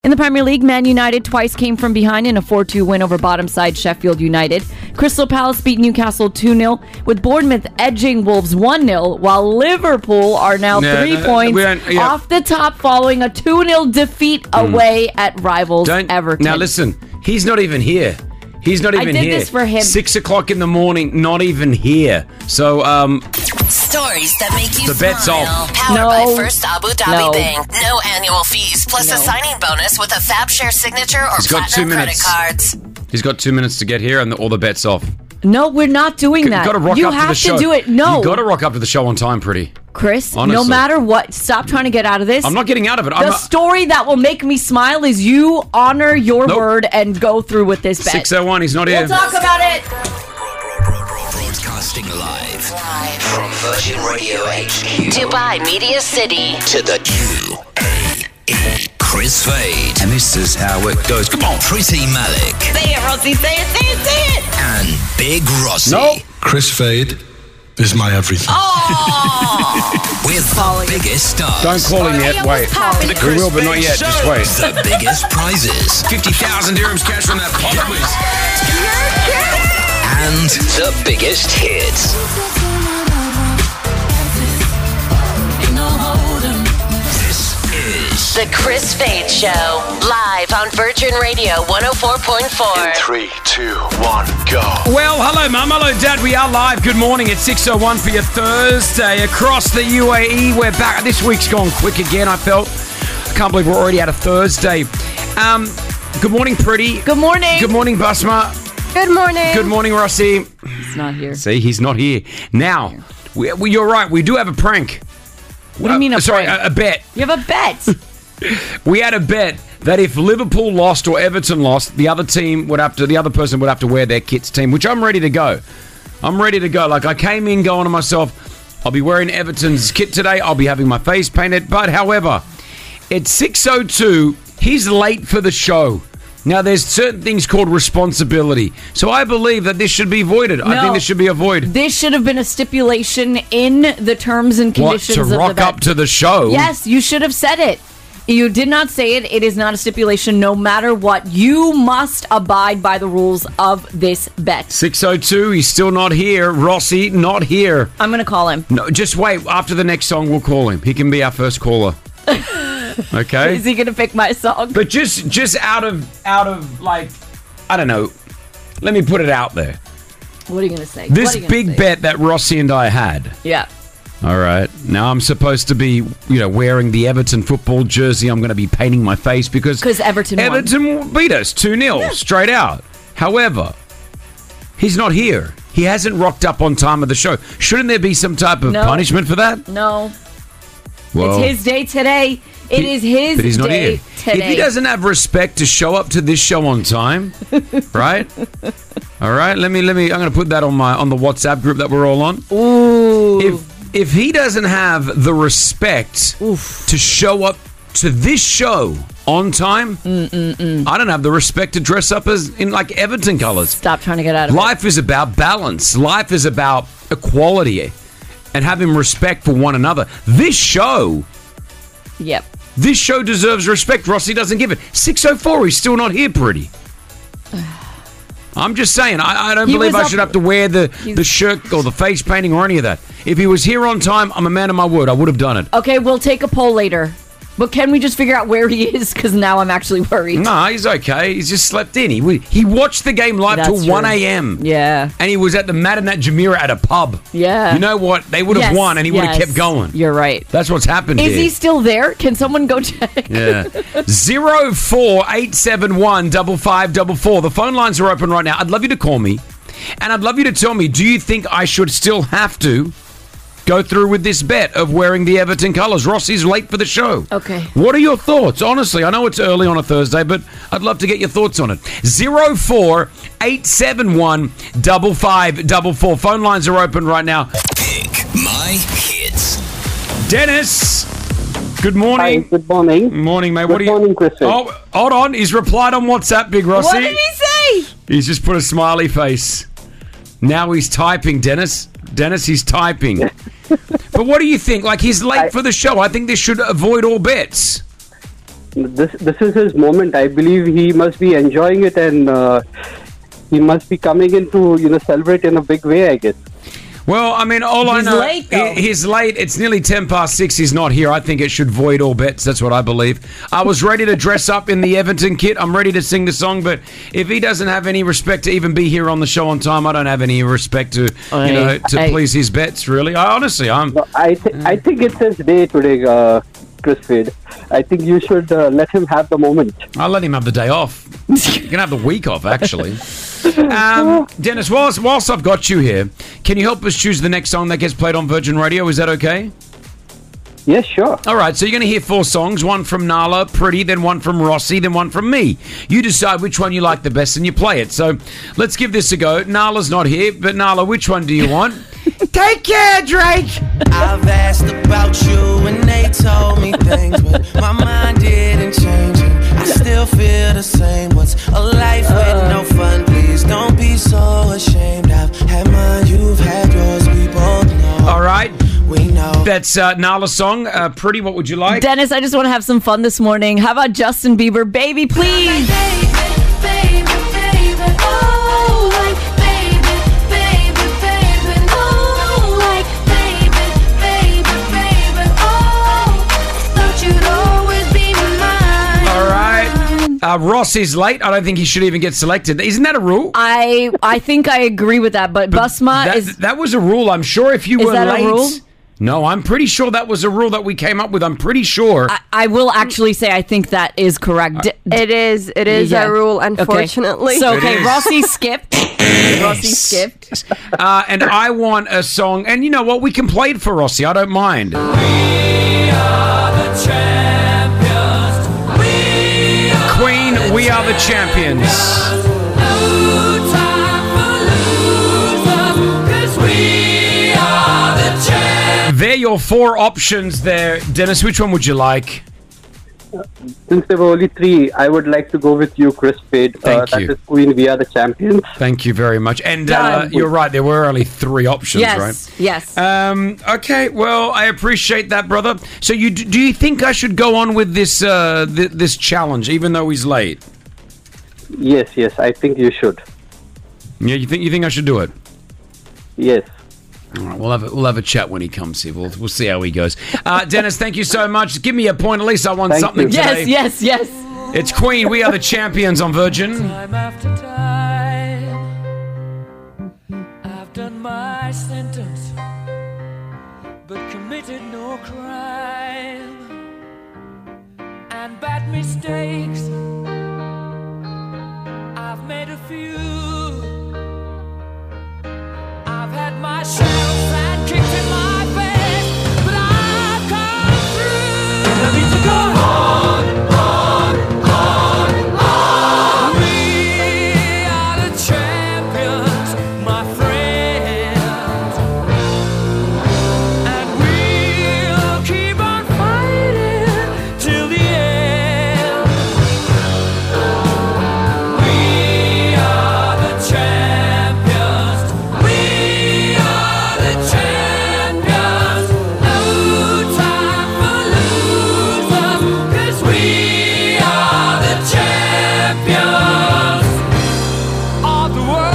In the Premier League, Man United twice came from behind in a 4-2 win over bottom side Sheffield United. Crystal Palace beat Newcastle 2-0, with Bournemouth edging Wolves 1-0, while Liverpool are now 3 points off the top following a 2-0 defeat away at rivals Everton. Now listen, he's not even here. He's not even here. I did this for him. 6 o'clock in the morning, not even here. So, stories that make you the bet's smile. off. Powered by First Abu Dhabi Bank. No annual fees, plus a signing bonus with a FabShare signature or platinum credit cards. He's got 2 minutes to get here, and all the bet's off. No, we're not doing that. You got to rock you up to the show. have to do it. No, you got to rock up to the show on time, pretty. Chris, honestly. No matter what, stop trying to get out of this. I'm not getting out of it. The story that will make me smile is you honor your word and go through with this bet. 6:01, he's not here. We'll talk about it. Broadcasting live from Virgin Radio HQ, Dubai Media City, to the UAE. Chris Fade. And this is how it goes. Come on, Pretty Malik. Say it, Rossi. Say it, say it, say it. And Big Rossi. No. Chris Fade is my everything. Oh! With the biggest stars. Don't call him yet. Wait. We will, but not yet. Just wait. The biggest prizes. 50,000 dirhams cash from that pop quiz. And the biggest hits. This is The Chris Fade Show, live on Virgin Radio 104.4. In 3, 2, 1, go. Well, hello, Mum. Hello, Dad. We are live. Good morning. It's 6:01 for your Thursday across the UAE. We're back. This week's gone quick again, I felt. I can't believe we're already at a Thursday. Good morning, Pretty. Good morning. Good morning, Basma. Good morning. Good morning, Rossi. He's not here. See, he's not here. Now, you're right. We do have a prank. What do you mean a Sorry, prank? a bet. You have a bet. We had a bet that if Liverpool lost or Everton lost, the other person would have to wear their kit's team, which I'm ready to go. I'm ready to go. Like, I came in going to myself, I'll be wearing Everton's kit today. I'll be having my face painted. But, however, it's 6:02. He's late for the show. Now, there's certain things called responsibility. So I believe that this should be voided. No, I think this should be avoided. This should have been a stipulation in the terms and conditions What, to rock up to the show? Yes, you should have said it. You did not say it. It is not a stipulation. No matter what, you must abide by the rules of this bet. 6:02. He's still not here. Rossi, not here. I'm going to call him. No, just wait. After the next song, we'll call him. He can be our first caller. Okay? Is he going to pick my song? But just out of like, I don't know. Let me put it out there. What are you going to say? This big bet that Rossi and I had. Yeah. All right. Now I'm supposed to be, wearing the Everton football jersey. I'm going to be painting my face because Everton beat us 2-0 straight out. However, he's not here. He hasn't rocked up on time of the show. Shouldn't there be some type of punishment for that? No. Well, it's his day today. It is his but he's not day here. today. If he doesn't have respect to show up to this show on time, right? All right. Let me. I'm going to put that on the WhatsApp group that we're all on. Ooh. If he doesn't have the respect to show up to this show on time, I don't have the respect to dress up as in like Everton colours. Stop trying to get out of Life is about balance. Life is about equality and having respect for one another. This show deserves respect. Rossi doesn't give it. 6:04, he's still not here, Pretty. I'm just saying, I don't believe I should have to wear the shirt or the face painting or any of that. If he was here on time, I'm a man of my word. I would have done it. Okay, we'll take a poll later. But can we just figure out where he is? Because now I'm actually worried. No, he's okay. He's just slept in. He watched the game live till 1 a.m. Yeah. And he was at the Madinat Jumeirah at a pub. Yeah. You know what? They would have won and he would have kept going. You're right. That's what's happened Is here. he still there? Can someone go check? Yeah. 04871 5544. The phone lines are open right now. I'd love you to call me. And I'd love you to tell me, do you think I should still have to go through with this bet of wearing the Everton colours? Rossi's late for the show. Okay. What are your thoughts? Honestly, I know it's early on a Thursday, but I'd love to get your thoughts on it. 04871 5544. Phone lines are open right now. Pick my hits. Dennis, good morning. Hi, good morning. Morning, mate. Good morning, Chris. Oh, hold on. He's replied on WhatsApp, Big Rossi. What did he say? He's just put a smiley face. Now he's typing, Dennis. Dennis, he's typing. But what do you think? Like, he's late for the show. I think this should avoid all bets. this is his moment. I believe he must be enjoying it, and he must be coming in to celebrate in a big way, I guess. Well, I mean, all I know... Late, though. He's late. It's nearly 6:10. He's not here. I think it should void all bets. That's what I believe. I was ready to dress up in the Everton kit. I'm ready to sing the song, but if he doesn't have any respect to even be here on the show on time, I don't have any respect to, please his bets, really. I think it's his day today, Chris Fade. I think you should let him have the moment. I'll let him have the day off. You can have the week off, actually. Dennis, whilst I've got you here, can you help us choose the next song that gets played on Virgin Radio? Is that okay? Yes, sure. All right, so you're going to hear 4 songs, one from Nala, Pretty, then one from Rossi, then one from me. You decide which one you like the best and you play it. So let's give this a go. Nala's not here, but Nala, which one do you want? Take care, Drake! I've asked about you and they told me things, but my mind didn't change it. I still feel the same. What's a life with no fun? Please don't be so ashamed. I've had mine, you've had yours, we both know. All right. We know. That's Nala's song. Pretty, what would you like? Dennis, I just want to have some fun this morning. How about Justin Bieber? Baby, please! Ross is late. I don't think he should even get selected. Isn't that a rule? I think I agree with that, but Basma that was a rule. I'm sure if you were that late... a rule? No, I'm pretty sure that was a rule that we came up with. I'm pretty sure. I will actually say I think that is correct. It is a rule, unfortunately. Okay. So, Rossi skipped. And I want a song. And you know what? We can play it for Rossi. I don't mind. We are the champions. Queen, we are the champions. No time for losers, 'cause we are the champions. They're your 4 options there. Dennis, which one would you like? Since there were only 3, I would like to go with you, Chris Fade. Thank you. That is Queen, we are the champions. Thank you very much. And you're right, there were only 3 options, right? Yes. Okay, well, I appreciate that, brother. So do you think I should go on with this this challenge, even though he's late? Yes, I think you should. Yeah, you think I should do it? Yes. All right, we'll have a chat when he comes here. We'll see how he goes. Dennis, thank you so much. Give me a point. At least I won something today. Yes. It's Queen. We are the champions on Virgin. Time after time, I've done my sentence, but committed no crime. And bad mistakes, I've made a few. I've had my shells and kicked in my face, but I've come through. I need to go on. We are the champions, my friends, and we'll keep on fighting till the end. We are the champions. We are the champions. No time for losers, 'cause we are the champions of the world.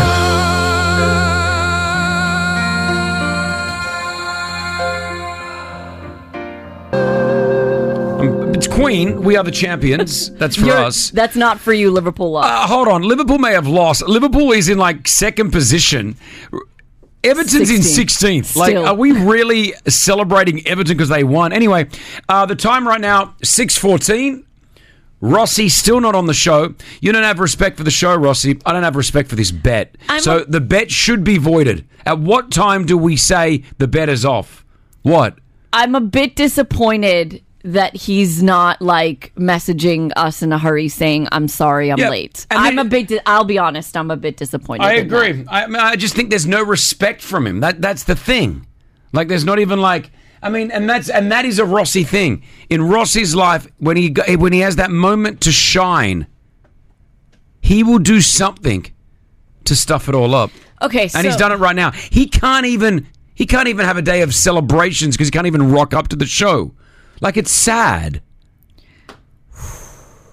It's Queen. We are the champions. That's for us. That's not for you, Liverpool lost. Hold on. Liverpool may have lost. Liverpool is in like 2nd position. Everton's in 16th. Like, Still. are we really celebrating Everton because they won? Anyway, the time right now, 6:14. Rossi still not on the show. You don't have respect for the show, Rossi. I don't have respect for this bet. So the bet should be voided. At what time do we say the bet is off? What? I'm a bit disappointed that he's not like messaging us in a hurry saying, I'm sorry, I'm late. I'll be honest, I'm a bit disappointed. I agree. I just think there's no respect from him. That's the thing. Like, there's not even like, I mean, and that is a Rossi thing. In Rossi's life, when he has that moment to shine, he will do something to stuff it all up. Okay, and he's done it right now. He can't even have a day of celebrations because he can't even rock up to the show. Like, it's sad.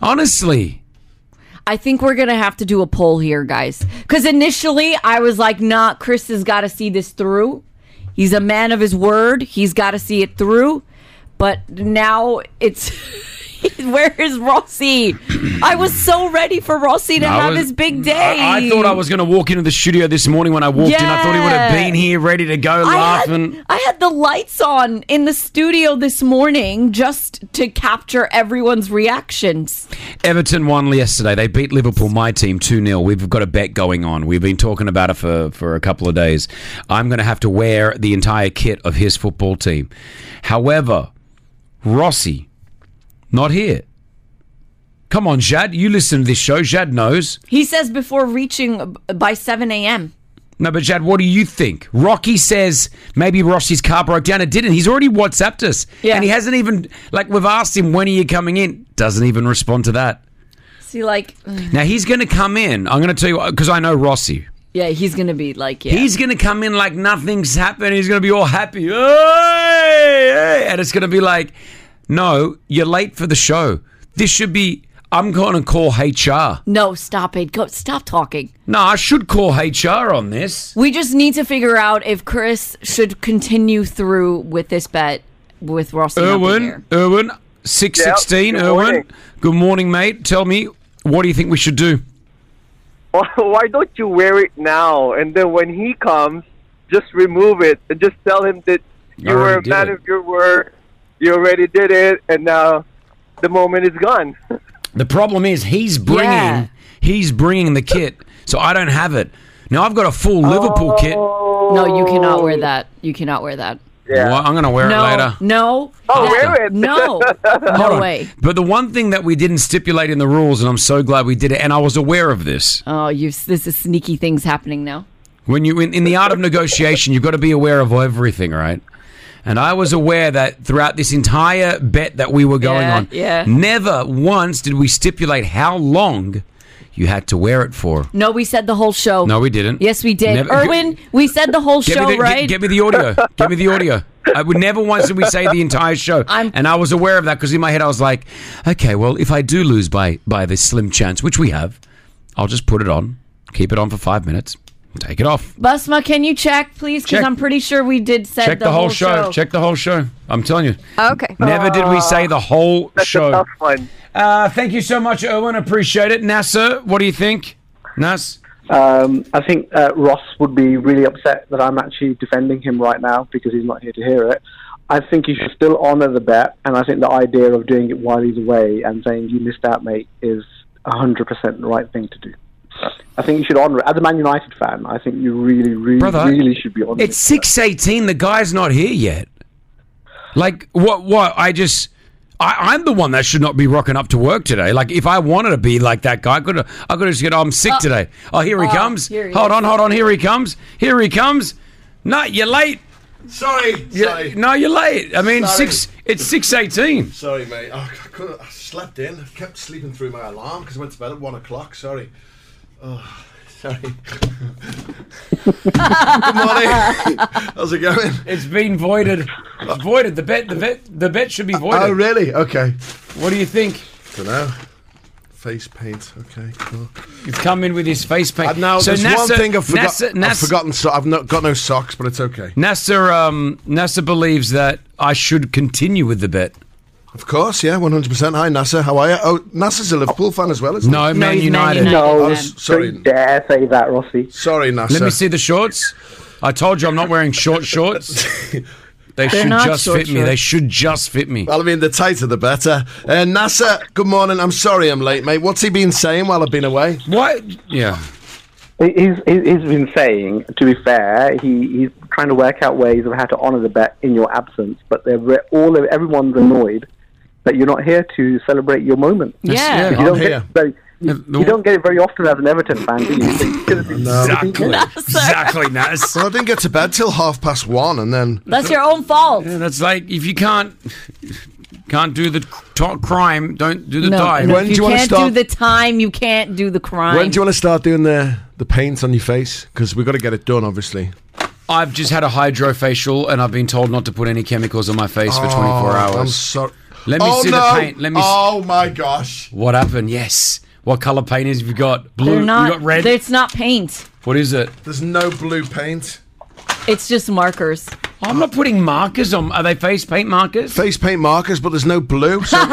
Honestly. I think we're going to have to do a poll here, guys. Because initially, I was like, nah, Chris has got to see this through. He's a man of his word. He's got to see it through. But now it's... Where is Rossi? I was so ready for Rossi to have his big day. I thought I was going to walk into the studio this morning when I walked in. I thought he would have been here ready to go laughing. I had the lights on in the studio this morning just to capture everyone's reactions. Everton won yesterday. They beat Liverpool, my team, 2-0. We've got a bet going on. We've been talking about it for a couple of days. I'm going to have to wear the entire kit of his football team. However, Rossi... not here. Come on, Jad. You listen to this show. Jad knows. He says before reaching by 7 a.m. No, but Jad, what do you think? Rocky says maybe Rossi's car broke down. It didn't. He's already WhatsApped us. Yeah. And he hasn't even, we've asked him, when are you coming in? Doesn't even respond to that. See, now, he's going to come in. I'm going to tell you, because I know Rossi. Yeah, he's going to be He's going to come in like nothing's happened. He's going to be all happy. Hey! And it's going to be like... no, you're late for the show. This should be... I'm going to call HR. No, stop it. Stop talking. No, I should call HR on this. We just need to figure out if Chris should continue through with this bet with Rossi. Erwin, 616. Yep, Erwin, good morning, mate. Tell me, what do you think we should do? Why don't you wear it now? And then when he comes, just remove it and just tell him that you were a man of your word. You already did it, and now the moment is gone. The problem is he's bringing the kit, so I don't have it. Now I've got a full Liverpool kit. No, you cannot wear that. You cannot wear that. Yeah. Well, I'm going to wear it later. No. Wear it. No. No way. But the one thing that we didn't stipulate in the rules, and I'm so glad we did it, and I was aware of this. Oh, this is sneaky things happening now. When you in the art of negotiation, you've got to be aware of everything, right? And I was aware that throughout this entire bet that we were going on, never once did we stipulate how long you had to wear it for. No, we said the whole show. No, we didn't. Yes, we did. Erwin, we said the whole show, right? Get me the audio. Get me the audio. I would never once did we say the entire show. And I was aware of that because in my head I was like, okay, well, if I do lose by this slim chance, which we have, I'll just put it on, keep it on for 5 minutes. Take it off. Basma, can you check, please? Because I'm pretty sure we did say the whole show. Check the whole show. I'm telling you. Okay. Never did we say the whole show. That's a tough one. Thank you so much, Erwin. Appreciate it. Nasser, what do you think? Nas? I think Ross would be really upset that I'm actually defending him right now because he's not here to hear it. I think he should still honour the bet, and I think the idea of doing it while he's away and saying, you missed out, mate, is 100% the right thing to do. I think you should honour it. As a Man United fan, I think you really, really should be honouring it. It's 6:18. The guy's not here yet. What? I'm the one that should not be rocking up to work today. Like, if I wanted to be like that guy, I could have just said, I'm sick today. Oh, here he comes. Hold on. Here he comes. No, you're late. Sorry. No, you're late. I mean, it's 6:18. Sorry, mate. I slept in. I kept sleeping through my alarm because I went to bed at 1 o'clock. Sorry. Oh, sorry. Good morning. How's it going? It's been voided. It's voided. The bet should be voided. Oh, really? Okay. What do you think? Don't know. Face paint. Okay, cool. You've come in with his face paint. Now, so there's one thing I've forgotten. So I've not got no socks, but it's okay. Nasser believes that I should continue with the bet. Of course, yeah, 100%. Hi, Nasser. How are you? Oh, Nasser's a Liverpool fan as well, isn't he? No, Man United. No, sorry. Don't dare say that, Rossi. Sorry, Nasser. Let me see the shorts. I told you I'm not wearing short shorts. They should just fit me. They should just fit me. Well, I mean, the tighter the better. Nasser, good morning. I'm sorry I'm late, mate. What's he been saying while I've been away? What? Yeah. He's been saying, to be fair, he's trying to work out ways of how to honour the bet in your absence, but everyone's annoyed that you're not here to celebrate your moment. Yeah. You don't get it very often as an Everton fan, do you? Exactly, Nas. Well, I didn't get to bed till 1:30, and then... That's your own fault. Yeah, that's like, if you can't do the crime, don't do the time. No, if you can't do the time, you can't do the crime. When do you want to start doing the paint on your face? Because we've got to get it done, obviously. I've just had a hydrofacial, and I've been told not to put any chemicals on my face for 24 hours. I'm sorry. Let me see the paint. Let me. Oh my gosh! What happened? Yes. What color paint have you got? Blue. They're not, you got red. It's not paint. What is it? There's no blue paint. It's just markers. I'm not putting markers on. Are they face paint markers? Face paint markers, but there's no blue. So...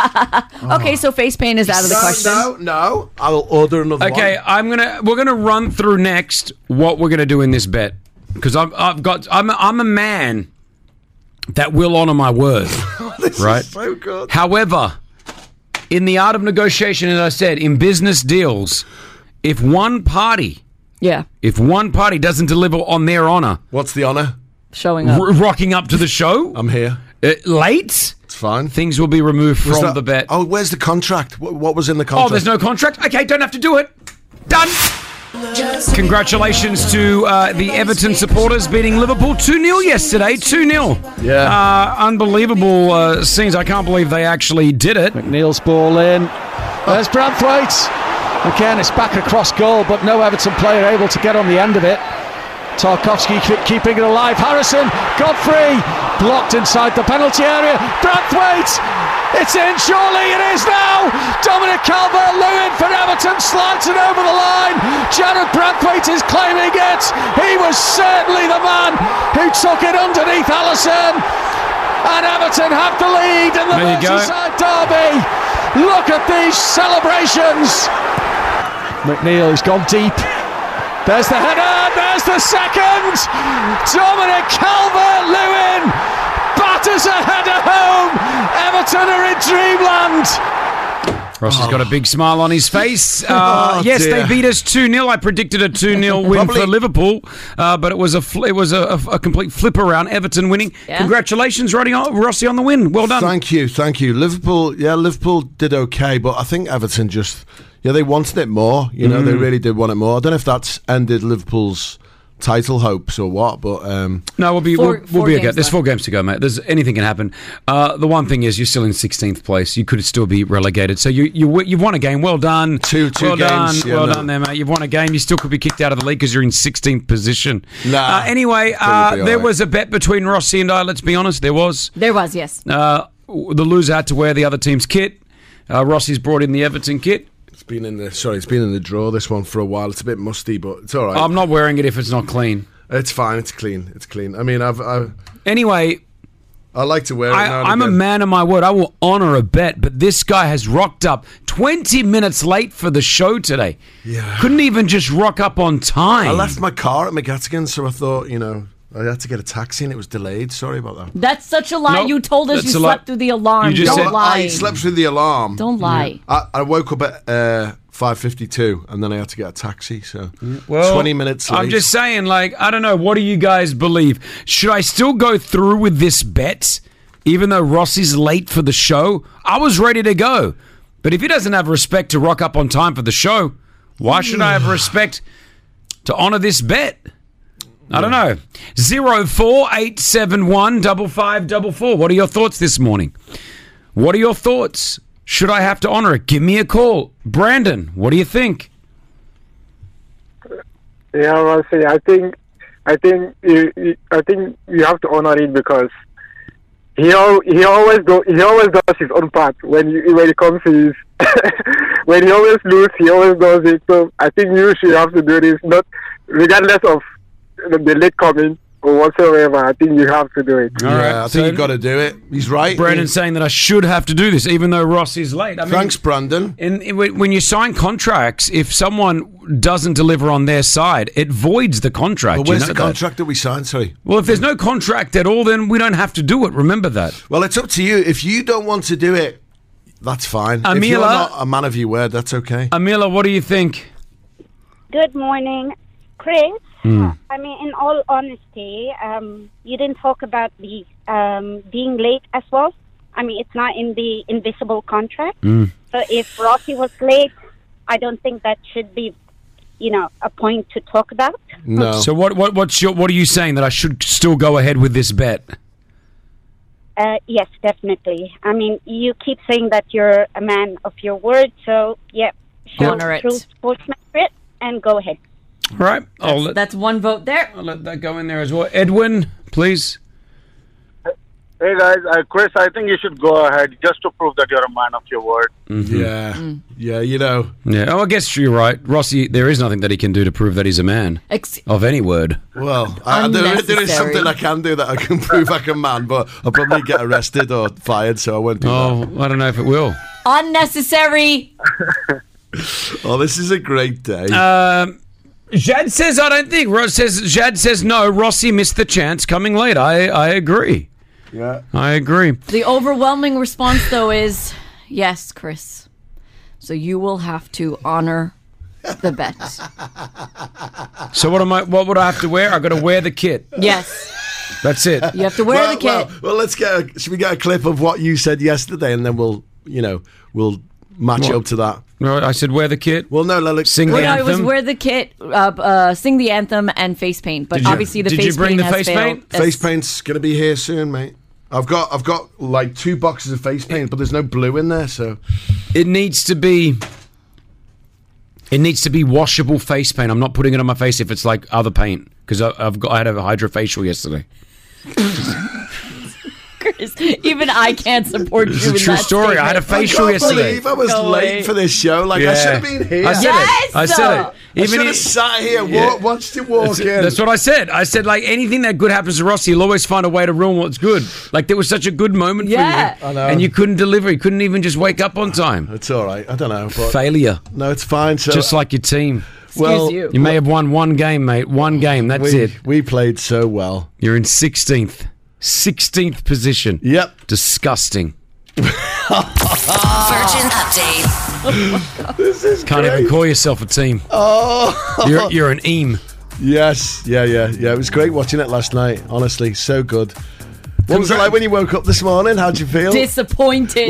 Okay, so face paint is out of the question. No. I'll order another one. Okay, we're gonna run through next what we're gonna do in this bet because I'm a man that will honor my word. This right? is so good. However, in the art of negotiation, as I said, in business deals, if one party doesn't deliver on their honor, what's the honor? Showing up, rocking up to the show. I'm here. Late. It's fine. Things will be removed from the bet. Oh, where's the contract? What was in the contract? Oh, there's no contract. Okay, don't have to do it. Done. Congratulations to the Everton supporters beating Liverpool 2-0 yesterday. 2-0. Yeah. Unbelievable scenes. I can't believe they actually did it. McNeil's ball in. There's Branthwaite. Again, it's back across goal, but no Everton player able to get on the end of it. Tarkowski keeping it alive. Harrison, Godfrey, blocked inside the penalty area. Branthwaite, it's in, surely it is now. Dominic Calvert-Lewin for Everton slides it over the line. Jared Branthwaite is claiming it. He was certainly the man who took it underneath Alisson. And Everton have the lead in the Merseyside derby. Look at these celebrations. McNeil has gone deep. There's the header, there's the second! Dominic Calvert-Lewin batters a header home! Everton are in dreamland! Ross has got a big smile on his face. Yes, dear. they beat us 2-0. I predicted a 2-0 win for Liverpool, but it was a complete flip around. Everton winning. Yeah. Congratulations, Rossi, on the win. Well done. Thank you. Liverpool did okay, but I think Everton just... Yeah, they wanted it more. You know, they really did want it more. I don't know if that's ended Liverpool's title hopes or what, but no, we'll be okay. There's 4 games to go, mate. Anything can happen. The one thing is, you're still in 16th place. You could still be relegated. So you've won a game. Well done. Two well games. Well done there, mate. You've won a game. You still could be kicked out of the league because you're in 16th position. Nah. Anyway, there was a bet between Rossi and I. Let's be honest, there was. There was, yes. The loser had to wear the other team's kit. Rossi's brought in the Everton kit. It's been in the drawer, this one, for a while. It's a bit musty, but it's all right. I'm not wearing it if it's not clean. It's fine. It's clean. I mean, Anyway, I like to wear it now and I'm again. a man of my word. I will honour a bet, but this guy has rocked up 20 minutes late for the show today. Yeah. Couldn't even just rock up on time. I left my car at McGettigan, so I thought, I had to get a taxi and it was delayed. Sorry about that. That's such a lie. Nope, you told us you slept through the alarm. Don't lie. I slept through the alarm. Don't lie. I woke up at 5:52 and then I had to get a taxi. So 20 minutes late. I'm just saying, I don't know. What do you guys believe? Should I still go through with this bet, even though Rossi's late for the show? I was ready to go. But if he doesn't have respect to rock up on time for the show, why should I have respect to honour this bet? I don't know. 04871 5544. What are your thoughts this morning? What are your thoughts? Should I have to honour it? Give me a call. Brandon, what do you think? Yeah, Rossi, I think you have to honour it because he always does his own part when he comes to his when he always loses, he always does it. So I think you should have to do this, not regardless of the late coming or whatsoever. I think you have to do it. All right, I think you've got to do it. He's right. Brandon's saying that I should have to do this, even though Ross is late. Thanks, Brandon. When you sign contracts, if someone doesn't deliver on their side, it voids the contract. But where's the contract that we signed? Sorry. Well, if there's no contract at all, then we don't have to do it. Remember that. Well, it's up to you. If you don't want to do it, that's fine. If you're not a man of your word, that's okay. Amila, what do you think? Good morning, Chris. I mean, in all honesty, you didn't talk about the being late as well. I mean, it's not in the invisible contract. So if Rossi was late, I don't think that should be, a point to talk about. No. So what are you saying, that I should still go ahead with this bet? Yes, definitely. I mean, you keep saying that you're a man of your word, so honor it. True sportsmanship and go ahead. All right. That's one vote there. I'll let that go in there as well. Edwin, please. Hey guys, Chris, I think you should go ahead just to prove that you're a man of your word. Mm-hmm. Yeah, you know. Yeah, oh, I guess you're right. Rossi, there is nothing that he can do to prove that he's a man of any word. Well, there is something I can do that I can prove I'm a man, but I'll probably get arrested or fired, so I won't do that. Oh, I don't know if it will. Unnecessary. Oh, this is a great day. Jad says, I don't think. Jad says, no, Rossi missed the chance coming late. I agree. Yeah. I agree. The overwhelming response, though, is yes, Chris. So you will have to honor the bet. So what would I have to wear? I got to wear the kit. Yes. That's it. You have to wear the kit. Well, should we get a clip of what you said yesterday, and then we'll match up to that. No, I said wear the kit. Well, no, let's sing the anthem. It was wear the kit, sing the anthem, and face paint. But obviously, the face paint. Did you bring the face paint? Face paint's gonna be here soon, mate. I've got like 2 boxes of face paint, but there's no blue in there, so it needs to be washable face paint. I'm not putting it on my face if it's like other paint because I had a hydrofacial yesterday. Chris, even I can't support you. It's a true story. I had a facial yesterday. I was late for this show. I should have been here. I said it. I should have sat here, watched it walk in. That's what I said. I said, like, anything that good happens to Rossi, he'll always find a way to ruin what's good. Like, there was such a good moment for you. I know. And you couldn't deliver. You couldn't even just wake up on time. It's all right. I don't know. But failure. No, it's fine. So, just like your team. Well, you may have won one game, mate. One game. That's it. We played so well. You're in 16th position. Yep. Disgusting. Virgin update. Oh, this is Can't great. even call yourself a team. Oh, you're an eam. Yes, yeah. It was great watching it last night. Honestly, so good. What was it like when you woke up this morning? How'd you feel? Disappointed.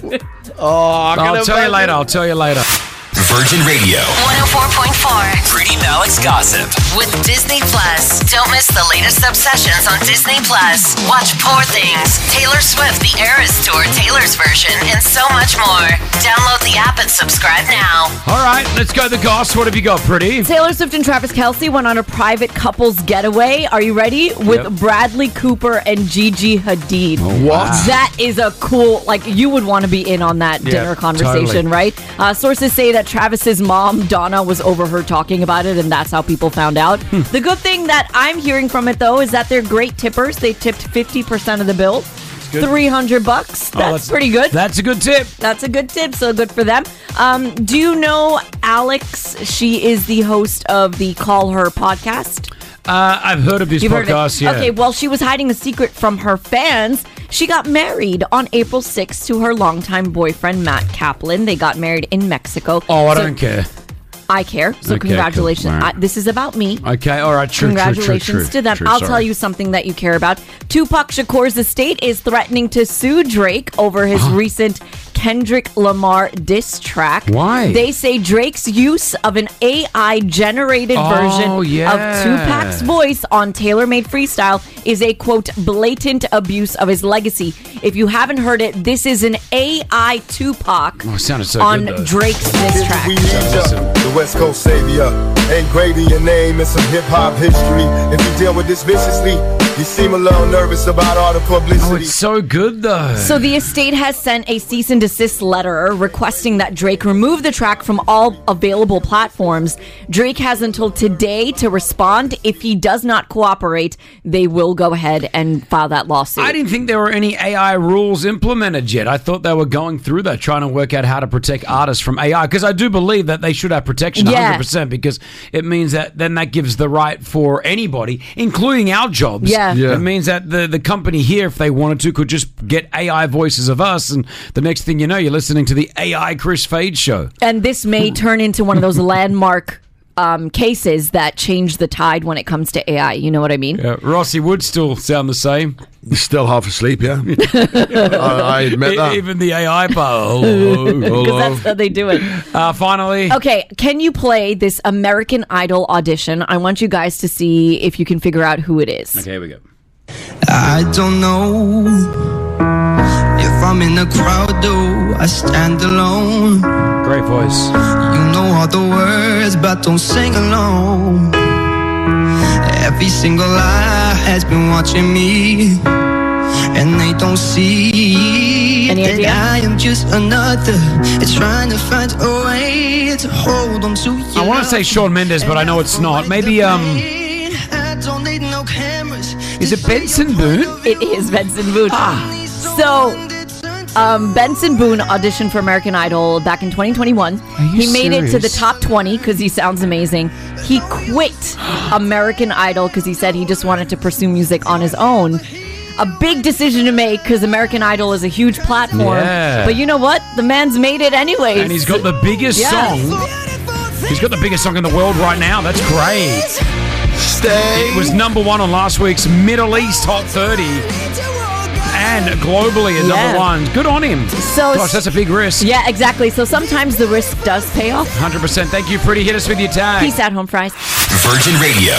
I'll tell you later. Virgin Radio 104.4 Pretty Malik's Gossip with Disney Plus. Don't miss the latest obsessions on Disney Plus. Watch Poor Things, Taylor Swift, the Eras Tour, Taylor's version, and so much more. Download the app and subscribe now. All right, let's go to the goss. What have you got, Pretty? Taylor Swift and Travis Kelce went on a private couples getaway. Are you ready? With Bradley Cooper and Gigi Hadid. Oh, wow. That is a cool, you would want to be in on that dinner conversation, right? Sources say that Travis's mom, Donna, was overheard talking about it, and that's how people found out. The good thing that I'm hearing from it, though, is that they're great tippers. They tipped 50% of the bill. $300. That's pretty good. That's a good tip. That's a good tip, so good for them. Do you know Alex? She is the host of the Call Her podcast. I've heard of this podcast, yeah. Okay, well, she was hiding a secret from her fans. She got married on April 6th to her longtime boyfriend, Matt Kaplan. They got married in Mexico. Oh, I don't care. I care. So congratulations. Cool. Right. This is about me. Okay, all right. True. Congratulations to them. I'll tell you something that you care about. Tupac Shakur's estate is threatening to sue Drake over his recent Kendrick Lamar diss track. Why? They say Drake's use of an AI-generated version of Tupac's voice on tailor-made freestyle is a, quote, blatant abuse of his legacy. If you haven't heard it, this is an AI Tupac on Drake's diss track. The West Coast savior, engraved in your name in some hip-hop history. If you deal with this viciously, you seem a little nervous about all the publicity. Oh, it's so good, though. So the estate has sent a cease and desist letter requesting that Drake remove the track from all available platforms. Drake has until today to respond. If he does not cooperate, they will go ahead and file that lawsuit. I didn't think there were any AI rules implemented yet. I thought they were going through that, trying to work out how to protect artists from AI, because I do believe that they should have protection 100%, because it means that then that gives the right for anybody, including our jobs. It means that the company here, if they wanted to, could just get AI voices of us, and the next thing you know, you're listening to the AI Chris Fade show. And this may turn into one of those landmark cases that change the tide when it comes to AI. You know what I mean? Yeah, Rossi would still sound the same. You're still half asleep, yeah? I admit that. Even the AI part. Because that's how they do it. Finally. Okay, can you play this American Idol audition? I want you guys to see if you can figure out who it is. Okay, here we go. I don't know if I'm in the crowd, though I stand alone. Great voice. You know all the words, but don't sing along. Every single eye has been watching me. and they don't see Any that idea? I am just another. It's trying to find a way to hold on to you. I want to say Shawn Mendes, but I know it's not. Maybe, I don't need no cameras. is it Benson Boone? It is Benson Boone. So, Benson Boone auditioned for American Idol back in 2021. He made it to the serious? top 20 because he sounds amazing. He quit American Idol because he said he just wanted to pursue music on his own. A big decision to make because American Idol is a huge platform. Yeah. But you know what? The man's made it anyways. And he's got the biggest song. He's got the biggest song in the world right now. That's great. It was number 1 on last week's Middle East Hot 30. And globally at number 1. Good on him. So, gosh, that's a big risk. Yeah, exactly. So sometimes the risk does pay off. 100%. Thank you, Pretty. Hit us with your tag. Peace out, home fries. Virgin Radio.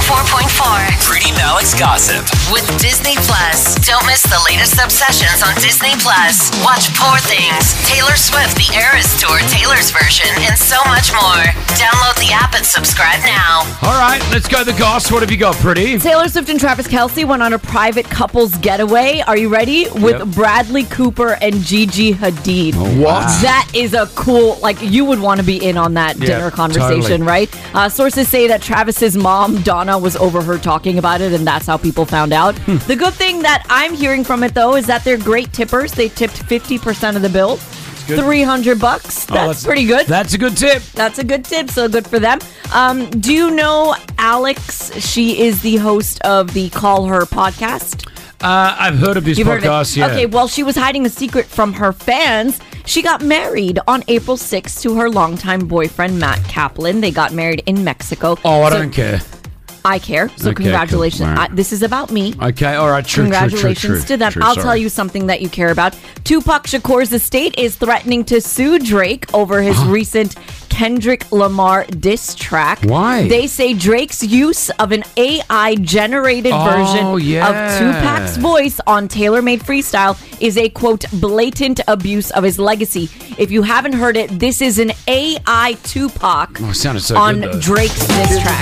104.4 Pretty Malik's Gossip. with Disney Plus. Don't miss the latest obsessions on Disney Plus. Watch Poor Things, Taylor Swift The Eras Tour, Taylor's version, and so much more. Download the app and subscribe now. All right, let's go the goss. What have you got, Pretty? Taylor Swift and Travis Kelce went on a private couples getaway. Are you ready? With Bradley Cooper and Gigi Hadid. What? That is a cool, like, you would want to be in on that dinner conversation, totally. right? Sources say that Travis's mom, Donna, was overheard talking about it, and that's how people found out. The good thing that I'm hearing from it, though, is that they're great tippers. They tipped 50% of the bill. good. $300. That's pretty good. That's a good tip. That's a good tip, so good for them. Do you know Alex? She is the host of the Call Her podcast. I've heard of this podcast, yeah. Okay, well, she was hiding a secret from her fans. She got married on April 6th to her longtime boyfriend, Matt Kaplan. They got married in Mexico. Oh, I don't care. I care. So Okay, congratulations. cool. All right. This is about me. Okay, all right, true, Congratulations to them. I'll tell you something that you care about. Tupac Shakur's estate is threatening to sue Drake over his recent Kendrick Lamar diss track. Why? They say Drake's use of an AI-generated version of Tupac's voice on tailor-made freestyle is a, quote, blatant abuse of his legacy. If you haven't heard it, this is an AI Tupac it sounded so on good, though. Drake's diss track.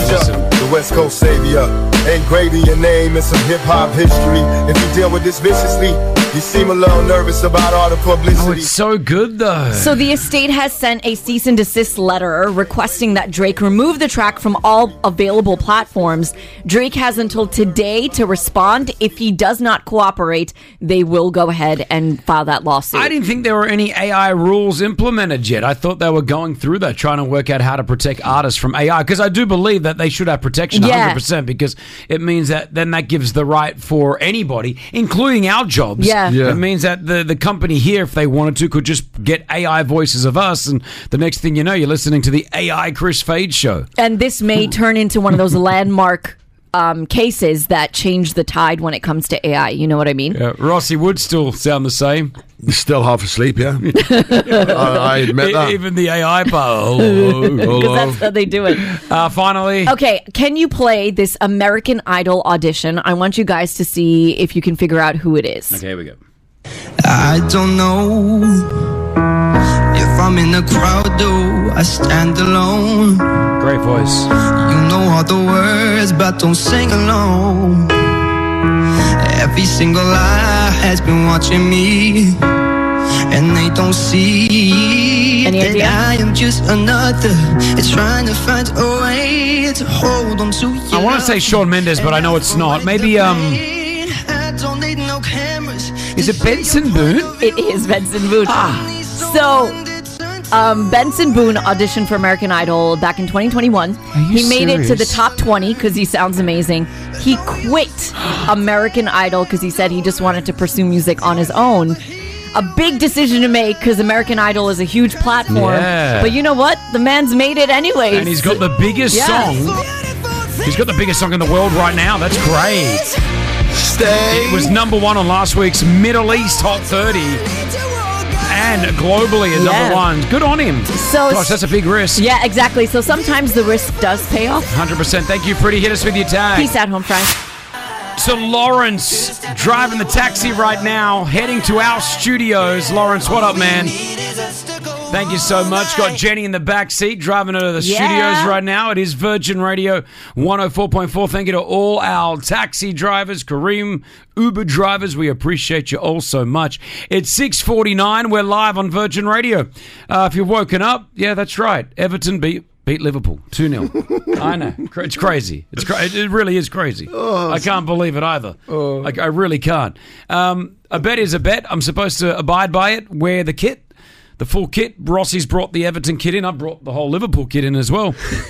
The West Coast savior. Ain't great in your name and some hip-hop history. If you deal with this viciously, you seem a little nervous about all the publicity. Oh, it's so good, though. So the estate has sent a cease and desist letter requesting that Drake remove the track from all available platforms. Drake has until today to respond. If he does not cooperate, they will go ahead and file that lawsuit. I didn't think there were any AI rules implemented yet. I thought they were going through that, trying to work out how to protect artists from AI, because I do believe that they should have protection 100%, because it means that then that gives the right for anybody, including our jobs. Yeah. It means that the company here, if they wanted to, could just get AI voices of us, and the next thing you know, you're listening to the AI Chris Fade show. And this may turn into one of those landmark cases that change the tide when it comes to AI. You know what I mean? Yeah, Rossi would still sound the same. Still half asleep, yeah. I admit that. Even the AI part. Because that's how they do it. Finally. Okay, can you play this American Idol audition? I want you guys to see if you can figure out who it is. Okay, here we go. I don't know if I'm in a crowd, though I stand alone. Great voice. You know all the words, but don't sing along. Every single eye has been watching me, and they don't see that I am just another. It's trying to find a way to hold on to you. I want to say Shawn Mendes, but I know it's not. Maybe, I don't need no cameras. is it Benson Boone? It is Benson Boone. So, Benson Boone auditioned for American Idol back in 2021. He made it to the top 20 because he sounds amazing. He quit American Idol because he said he just wanted to pursue music on his own. A big decision to make because American Idol is a huge platform. Yeah. But you know what? The man's made it anyways. And he's got the biggest song. He's got the biggest song in the world right now. That's great. It was number 1 on last week's Middle East Hot 30. And globally at number 1. Good on him. So, gosh, that's a big risk. Yeah, exactly. So sometimes the risk does pay off. 100%. Thank you, Pretty. Hit us with your tag. Peace out, home fries. So Lawrence driving the taxi right now, heading to our studios. Lawrence, what up, man? Thank you so much. Got Jenny in the back seat driving her to the Yeah. studios right now. It is Virgin Radio 104.4. Thank you to all our taxi drivers, Kareem, Uber drivers. We appreciate you all so much. It's 6:49. We're live on Virgin Radio. If you've woken up, yeah, that's right. Everton beat Liverpool 2-0. I know. It's crazy. It really is crazy. I can't believe it either. I really can't. A bet is a bet. I'm supposed to abide by it. Wear the kit. The full kit. Rossi's brought the Everton kit in. I brought the whole Liverpool kit in as well.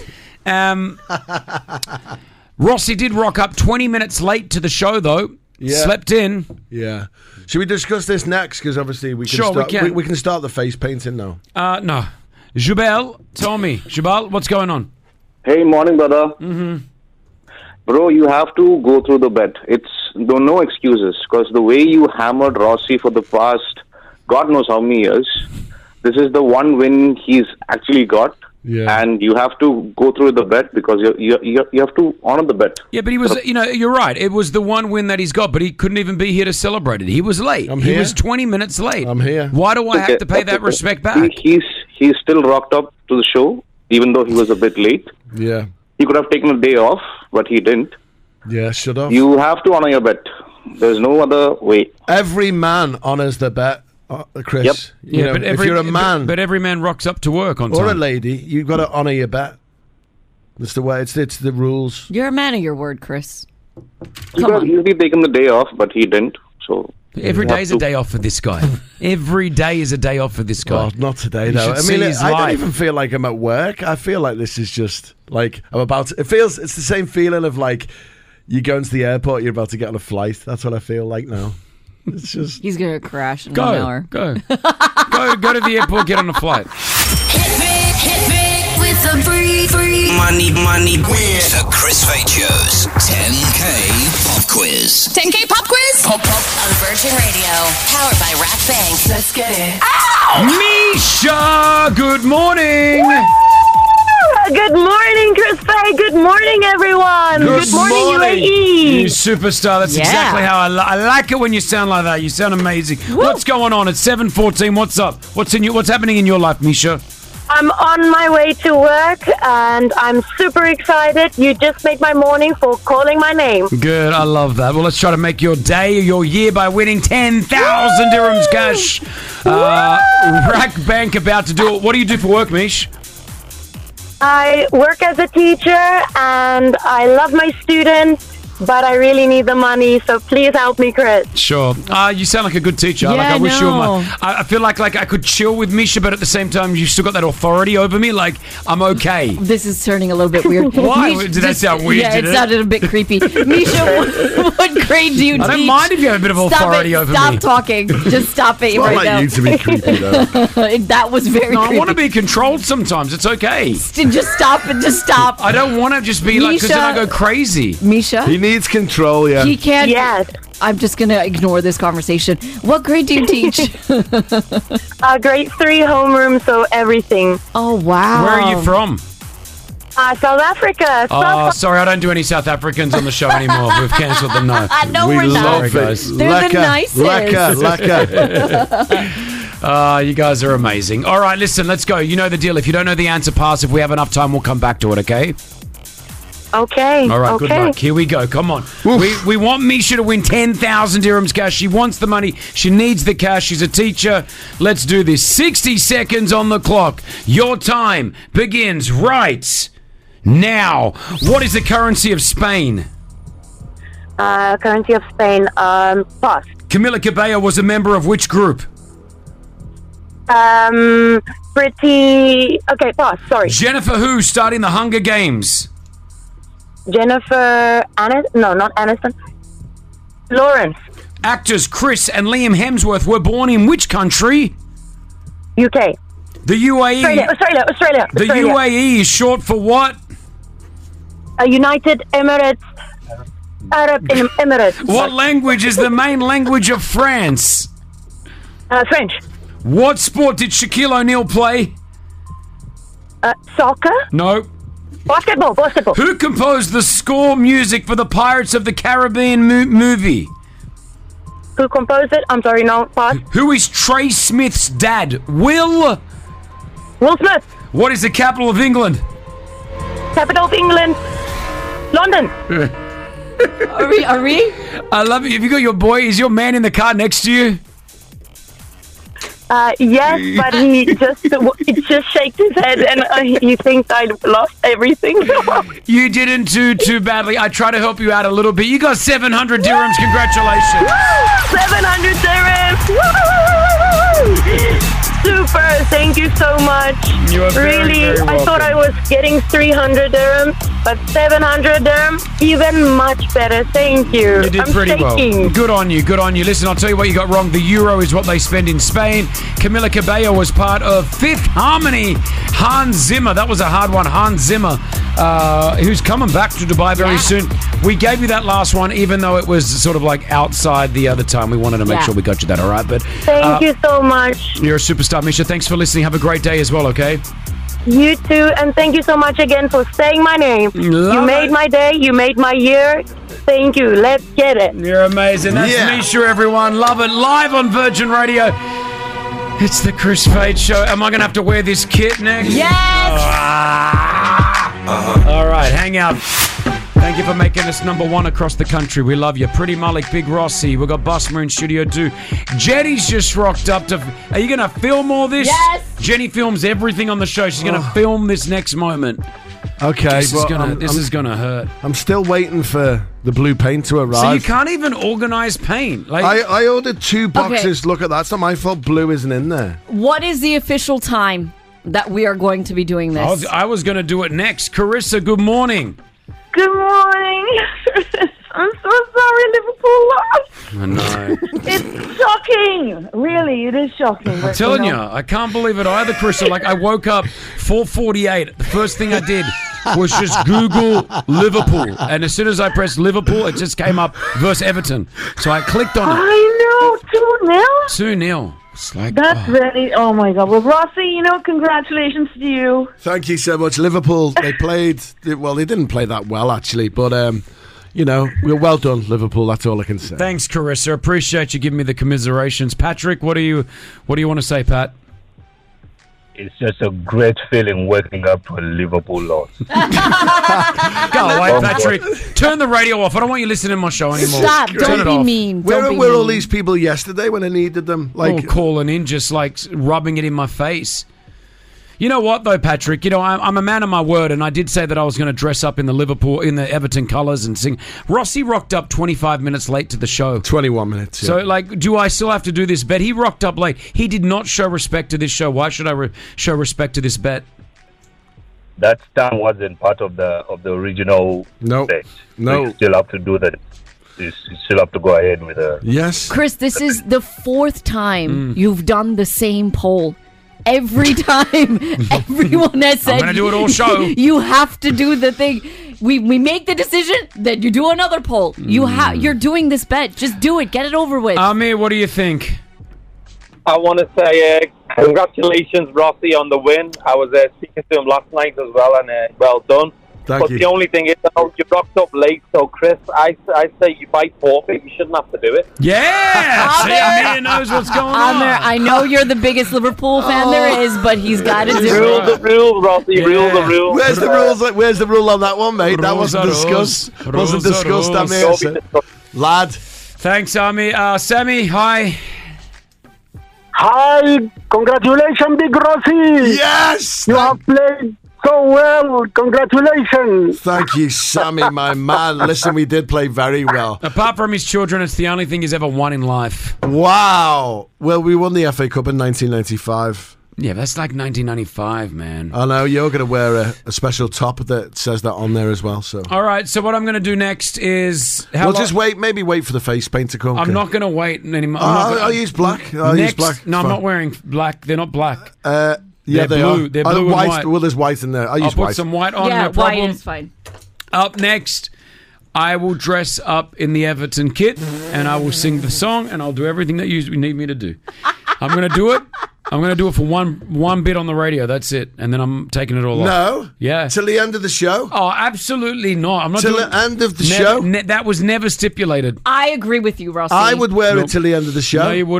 Rossi did rock up 20 minutes late to the show, though. Yeah. Slept in. Yeah. Should we discuss this next? Because obviously we can Sure, start, we can. we can start the face painting now. No. Jubel, tell me. Jubal, what's going on? Hey, morning, brother. Mm-hmm. Bro, you have to go through the bet. It's no excuses, because the way you hammered Rossi for the past God knows how many years, this is the one win he's actually got. Yeah. And you have to go through the bet because you have to honor the bet. Yeah, but he was, you're right. It was the one win that he's got, but he couldn't even be here to celebrate it. He was late. He here. was 20 minutes late. I'm here. Why do I have to pay that respect back? He's still rocked up to the show, even though he was a bit late. Yeah. He could have taken a day off, but he didn't. Yeah, should have. You have to honor your bet. There's no other way. Every man honors the bet, Chris. Yep. You know, if you're a man, but every man rocks up to work on or time. a lady, you've got to honor your bet. That's the way. It's the rules. You're a man of your word, Chris. He could have easily taken the day off, but he didn't. So Every day is a day off for this guy. Every day is a day off for this guy. Well, not today, You though. should I see mean, his I don't life. even feel like I'm at work. I feel like this is just like I'm about to. It's the same feeling of like you go into the airport, you're about to get on a flight. That's what I feel like now. It's just. He's going to crash in 1 hour. Go to the airport, get on a flight. Hit me with the free Money win. The Chris Fade Show's 10K pop quiz. 10K pop quiz on Virgin Radio, powered by Rack Bank. Let's get it. Misha, good morning. Good morning, Chris Fay. Good morning, everyone. Good morning, UAE. You superstar. That's Yeah. exactly how I like it when you sound like that. You sound amazing. What's going on? It's 7:14. What's up? What's happening in your life, Misha? I'm on my way to work, and I'm super excited. You just made my morning for calling my name. Good, I love that. Well, let's try to make your day or your year by winning 10,000 dirhams cash. Rack Bank about to do it. What do you do for work, Mish? I work as a teacher, and I love my students, but I really need the money, so please help me, Chris. Sure. You sound like a good teacher. Yeah, I wish you were no. I feel like I could chill with Misha, but at the same time, you've still got that authority over me. Like, I'm okay. This is turning a little bit weird. Why? Misha, Did that sound weird, Yeah, did it it? sounded a bit creepy. Misha, what grade do you teach? I don't mind if you have a bit of authority over me. Stop talking. Just stop it It's not right like now. you to be creepy, though. That was very No, I creepy. want to be controlled sometimes. It's okay. Just stop it. Just stop. I don't want to just be like, because then I Misha. go crazy. Misha? He needs control, yeah. He can't. Yes. I'm just going to ignore this conversation. What grade do you teach? Grade 3 homeroom, so everything. Oh, wow. Where are you from? South Africa. Oh, sorry, I don't do any South Africans on the show anymore. We've cancelled them now. No, we're not. Sorry, guys. They're the nicest. You guys are amazing. All right, listen, let's go. You know the deal. If you don't know the answer, pass. If we have enough time, we'll come back to it, okay? Okay. All right, okay. good luck. Here we go. Come on. We want Misha to win 10,000 dirhams cash. She wants the money. She needs the cash. She's a teacher. Let's do this. 60 seconds on the clock. Your time begins right now. What is the currency of Spain? Currency of Spain. Pass. Camila Cabello was a member of which group? Pretty. Okay, pass. Sorry. Jennifer who starting the Hunger Games? Jennifer Aniston. No, not Aniston. Lawrence. Actors Chris and Liam Hemsworth were born in which country? UK. The UAE. Australia. The UAE is short for what? United Emirates. Arab Emirates. What language is the main language of France? French. What sport did Shaquille O'Neal play? Soccer. No. Basketball. Who composed the score music for the Pirates of the Caribbean movie? Who composed it? I'm sorry, no, pass. Who is Trey Smith's dad? Will Will Smith. What is the capital of England? Capital of England. London. Are we? I love it. Have you got your boy? Is your man in the car next to you? Yes, but he just shakes his head and he thinks I lost everything. You didn't do too badly. I try to help you out a little bit. You got 700 dirhams. Congratulations. 700 dirhams. Woo! Super. Thank you so much. You are really, very I thought I was getting 300 dirhams, but 700 dirhams, even much better. Thank you. You did pretty well. Good on you. Good on you. Listen, I'll tell you what you got wrong. The euro is what they spend in Spain. Camila Cabello was part of Fifth Harmony. Hans Zimmer. That was a hard one. Hans Zimmer, who's coming back to Dubai very soon. We gave you that last one, even though it was sort of like outside the other time. We wanted to make sure we got you that, all right? But thank you so much. You're a superstar, Misha. Thanks for listening. Have a great day as well, okay? You too, and thank you so much again for saying my name. You made my day. You made my year. Thank you. Let's get it. You're amazing. That's Misha, everyone. Love it. Live on Virgin Radio. It's the Chris Fade Show. Am I going to have to wear this kit next? Yes! All right, hang out. Thank you for making us number one across the country. We love you. Pretty Malik, Big Rossi. We've got Busmer in Studio 2. Jenny's just rocked up to... Are you going to film all this? Yes! Jenny films everything on the show. She's going to film this next moment. Okay, This is going to hurt. I'm still waiting for the blue paint to arrive. So you can't even organise paint. Like I ordered 2 boxes. Look at that. It's not my fault blue isn't in there. What is the official time that we are going to be doing this? I was going to do it next. Carissa, good morning. Good morning. I'm so sorry Liverpool lost. I know. It's shocking. Really, it is shocking. I'm telling you, I can't believe it either, Carissa. Like, I woke up 4:48. The first thing I did was just Google Liverpool. And as soon as I pressed Liverpool, it just came up versus Everton. So I clicked on it. I know, 2-0. 2-0. It's like, that's really, oh my God. Well, Rossi, congratulations to you. Thank you so much. Liverpool, they played, well, they didn't play that well, actually, but, we're well done, Liverpool. That's all I can say. Thanks, Carissa. Appreciate you giving me the commiserations. Patrick, what do you want to say, Pat? It's just a great feeling waking up to a Liverpool loss. Go away, Patrick. Turn the radio off. I don't want you listening to my show anymore. Stop. Don't be mean. Where were all these people yesterday when I needed them? All calling in, just like rubbing it in my face. You know what, though, Patrick? I'm a man of my word, and I did say that I was going to dress up in the Everton colours and sing. Rossi rocked up 25 minutes late to the show. 21 minutes, yeah. So, do I still have to do this bet? He rocked up late. He did not show respect to this show. Why should I show respect to this bet? That stand wasn't part of the original bet. No. You still have to do that. You still have to go ahead with it. Yes. Chris, this is the 4th time you've done the same poll. Every time everyone has said, I'm going to do it all show. You have to do the thing. We make the decision, then you do another poll. You're doing this bet. Just do it. Get it over with. Amir, what do you think? I want to say congratulations, Rossi, on the win. I was speaking to him last night as well, and well done. Thank you. The only thing is, you rocked up late, so Chris, I say you fight forfeit. You shouldn't have to do it. Yeah! See, Amir knows what's going on. I know you're the biggest Liverpool fan there is, but he's got to do it. Rule the rules, Rossi. Rule the rules. Where's the rules? Where's the rule on that one, mate? That wasn't discussed. Wasn't discussed, Amir. Lad. Thanks, Amir. Sammy, hi. Hi. Congratulations, Big Rossi. Yes! You have played so well. Congratulations. Thank you, Sammy, my man. Listen, we did play very well. Apart from his children, it's the only thing he's ever won in life. Wow. Well, we won the FA Cup in 1995. Yeah, that's like 1995, man. I know. You're going to wear a special top that says that on there as well. So. All right, so what I'm going to do next is... just wait for the face paint to come. I'm not going to wait anymore. I'll use black. Use black. No, I'm not wearing black. They're not black. Yeah, they're blue. Are. They're blue and white. Well, there's white in there. I'll put white. some white on. Yeah, no problem. white is fine. Up next, I will dress up in the Everton kit, and I will sing the song, and I'll do everything that you need me to do. I'm going to do it. I'm going to do it for one bit on the radio. That's it, and then I'm taking it all off. No, yeah, till the end of the show. Oh, absolutely not. I'm not till the end of the show. That was never stipulated. I agree with you, Rossi. I would wear it till the end of the show. No, you wouldn't.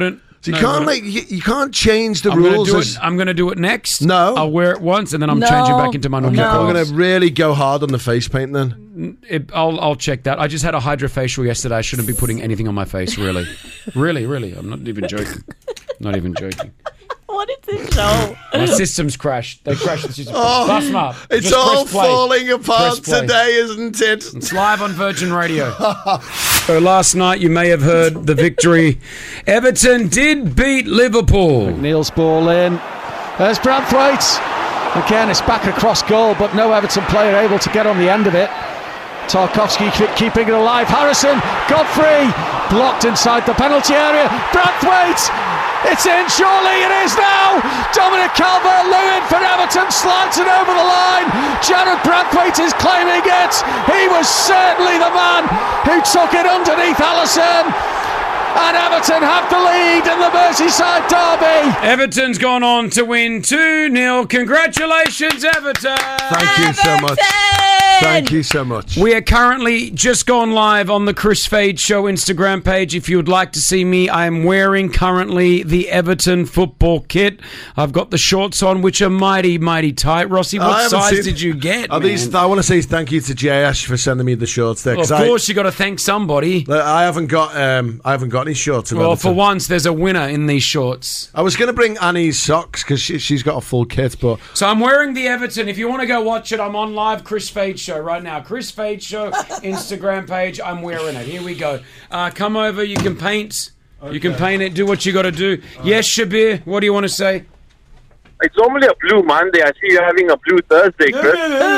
So you can't you can't change the I'm rules. I'm going to do it next. No. I'll wear it once and then I'm changing back into my normal clothes. I'm going to really go hard on the face paint then. I'll check that. I just had a hydrofacial yesterday. I shouldn't be putting anything on my face, really. Really. I'm not even joking. Not even joking. What is this show? My system's crashed. They crashed the system. Oh, Bust them up. It's Just all press play. falling apart Press play. today, isn't it? It's live on Virgin Radio. So last night you may have heard the victory. Everton did beat Liverpool. McNeil's ball in. There's Branthwaite. Again, it's back across goal, but no Everton player able to get on the end of it. Tarkowski keeping it alive. Harrison, Godfrey, blocked inside the penalty area. Branthwaite, it's in, surely it is now. Dominic Calvert-Lewin for Everton slides it over the line. Jared Branthwaite is claiming it. He was certainly the man who took it underneath Alisson. And Everton have the lead in the Merseyside derby. Everton's gone on to win 2-0. Congratulations, Everton! Thank you so much. Thank you so much. We are currently just gone live on the Chris Fade Show Instagram page. If you would like to see me, I am wearing currently the Everton football kit. I've got the shorts on, which are mighty, mighty tight. Rossi, what size did you get, I want to say thank you to Jay Ash for sending me the shorts there. Well, of course, you got to thank somebody. I haven't got any shorts. Well, for once, there's a winner in these shorts. I was going to bring Annie's socks because she's got a full kit, but so I'm wearing the Everton. If you want to go watch it, I'm on live Chris Fade Show right now. Chris Fade Show Instagram page. I'm wearing it. Here we go. Come over. You can paint. Okay. You can paint it. Do what you got to do. Yes, Shabir. What do you want to say? It's normally a blue Monday. I see you're having a blue Thursday, Chris.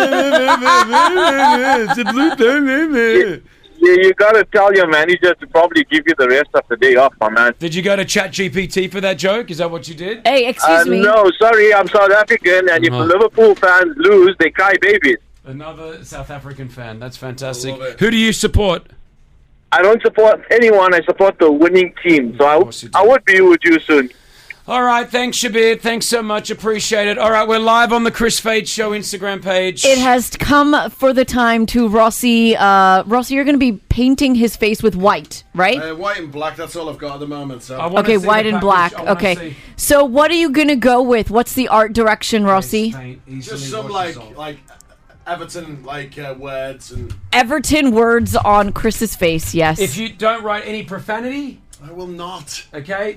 It's a blue Thursday. You got to tell your manager to probably give you the rest of the day off, my man. Did you go to ChatGPT for that joke? Is that what you did? Hey, excuse me. No, sorry, I'm South African, and if the Liverpool fans lose, they cry babies. Another South African fan. That's fantastic. Who do you support? I don't support anyone. I support the winning team. So I would be with you soon. All right, thanks, Shabir. Thanks so much. Appreciate it. All right, we're live on the Chris Fade Show Instagram page. It has come for the time to Rossi. Rossi, you're going to be painting his face with white, right? White and black, that's all I've got at the moment. So. Okay, white and black. Okay. So what are you going to go with? What's the art direction, Rossi? Just some like Everton words and Everton words on Chris's face, yes. If you don't write any profanity, I will not. Okay,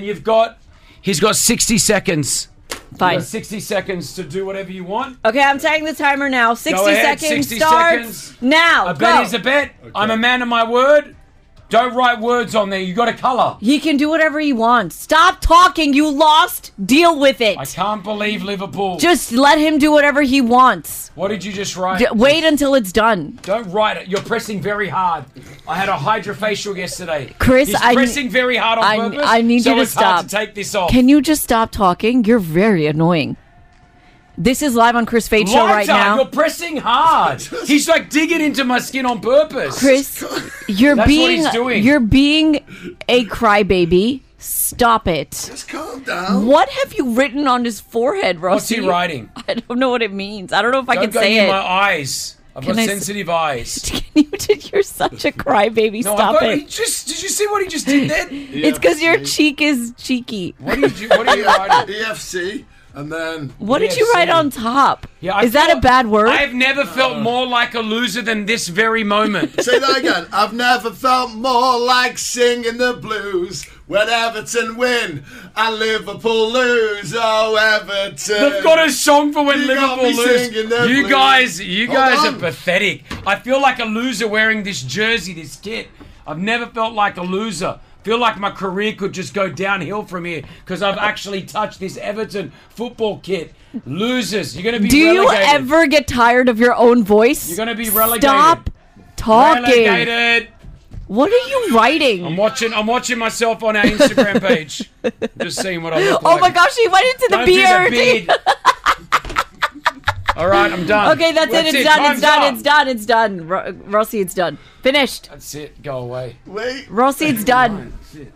he's got 60 seconds. Fine. 60 seconds to do whatever you want. Okay, I'm setting the timer now. 60 Go ahead, seconds 60 starts seconds. now. A bet is a bet. Okay. I'm a man of my word. Don't write words on there. You got to color. He can do whatever he wants. Stop talking. You lost. Deal with it. I can't believe Liverpool. Just let him do whatever he wants. What did you just write? Wait until it's done. Don't write it. You're pressing very hard. I had a hydrofacial yesterday. Chris, he's pressing very hard on purpose. I need you to it's stop. Hard to take this off. Can you just stop talking? You're very annoying. This is live on Chris Fade Show right now. You're pressing hard. He's like digging into my skin on purpose. Chris, you're That's being what he's doing. You're being a crybaby. Stop it. Just calm down. What have you written on his forehead, Rossi? What's he writing? I don't know what it means. I don't know if I can say Don't it. go near my eyes. I've got sensitive eyes. You're such a crybaby. No, Stop it. Did you see what he just did then? It's because your cheek is cheeky. What are you writing? EFC. And then what did you write on top? Yeah, is that a bad word? I've never felt more like a loser than this very moment. Say that again. I've never felt more like singing the blues when Everton win and Liverpool lose. Oh, Everton! They've got a song for when Liverpool lose. You guys are on. pathetic. I feel like a loser wearing this jersey, this kit. I've never felt like a loser. Feel like my career could just go downhill from here because I've actually touched this Everton football kit. Losers, you're going to be relegated. Do you ever get tired of your own voice? You're going to be relegated. Stop talking. Relegated. What are you writing? I'm watching myself on our Instagram page. Just seeing what I look like. Oh my gosh, he went into the Don't beard. Do the beard. All right, I'm done. Okay, that's it. It's done. Rossi, it's done. Finished. That's it. Go away. Wait. Rossi, it's done.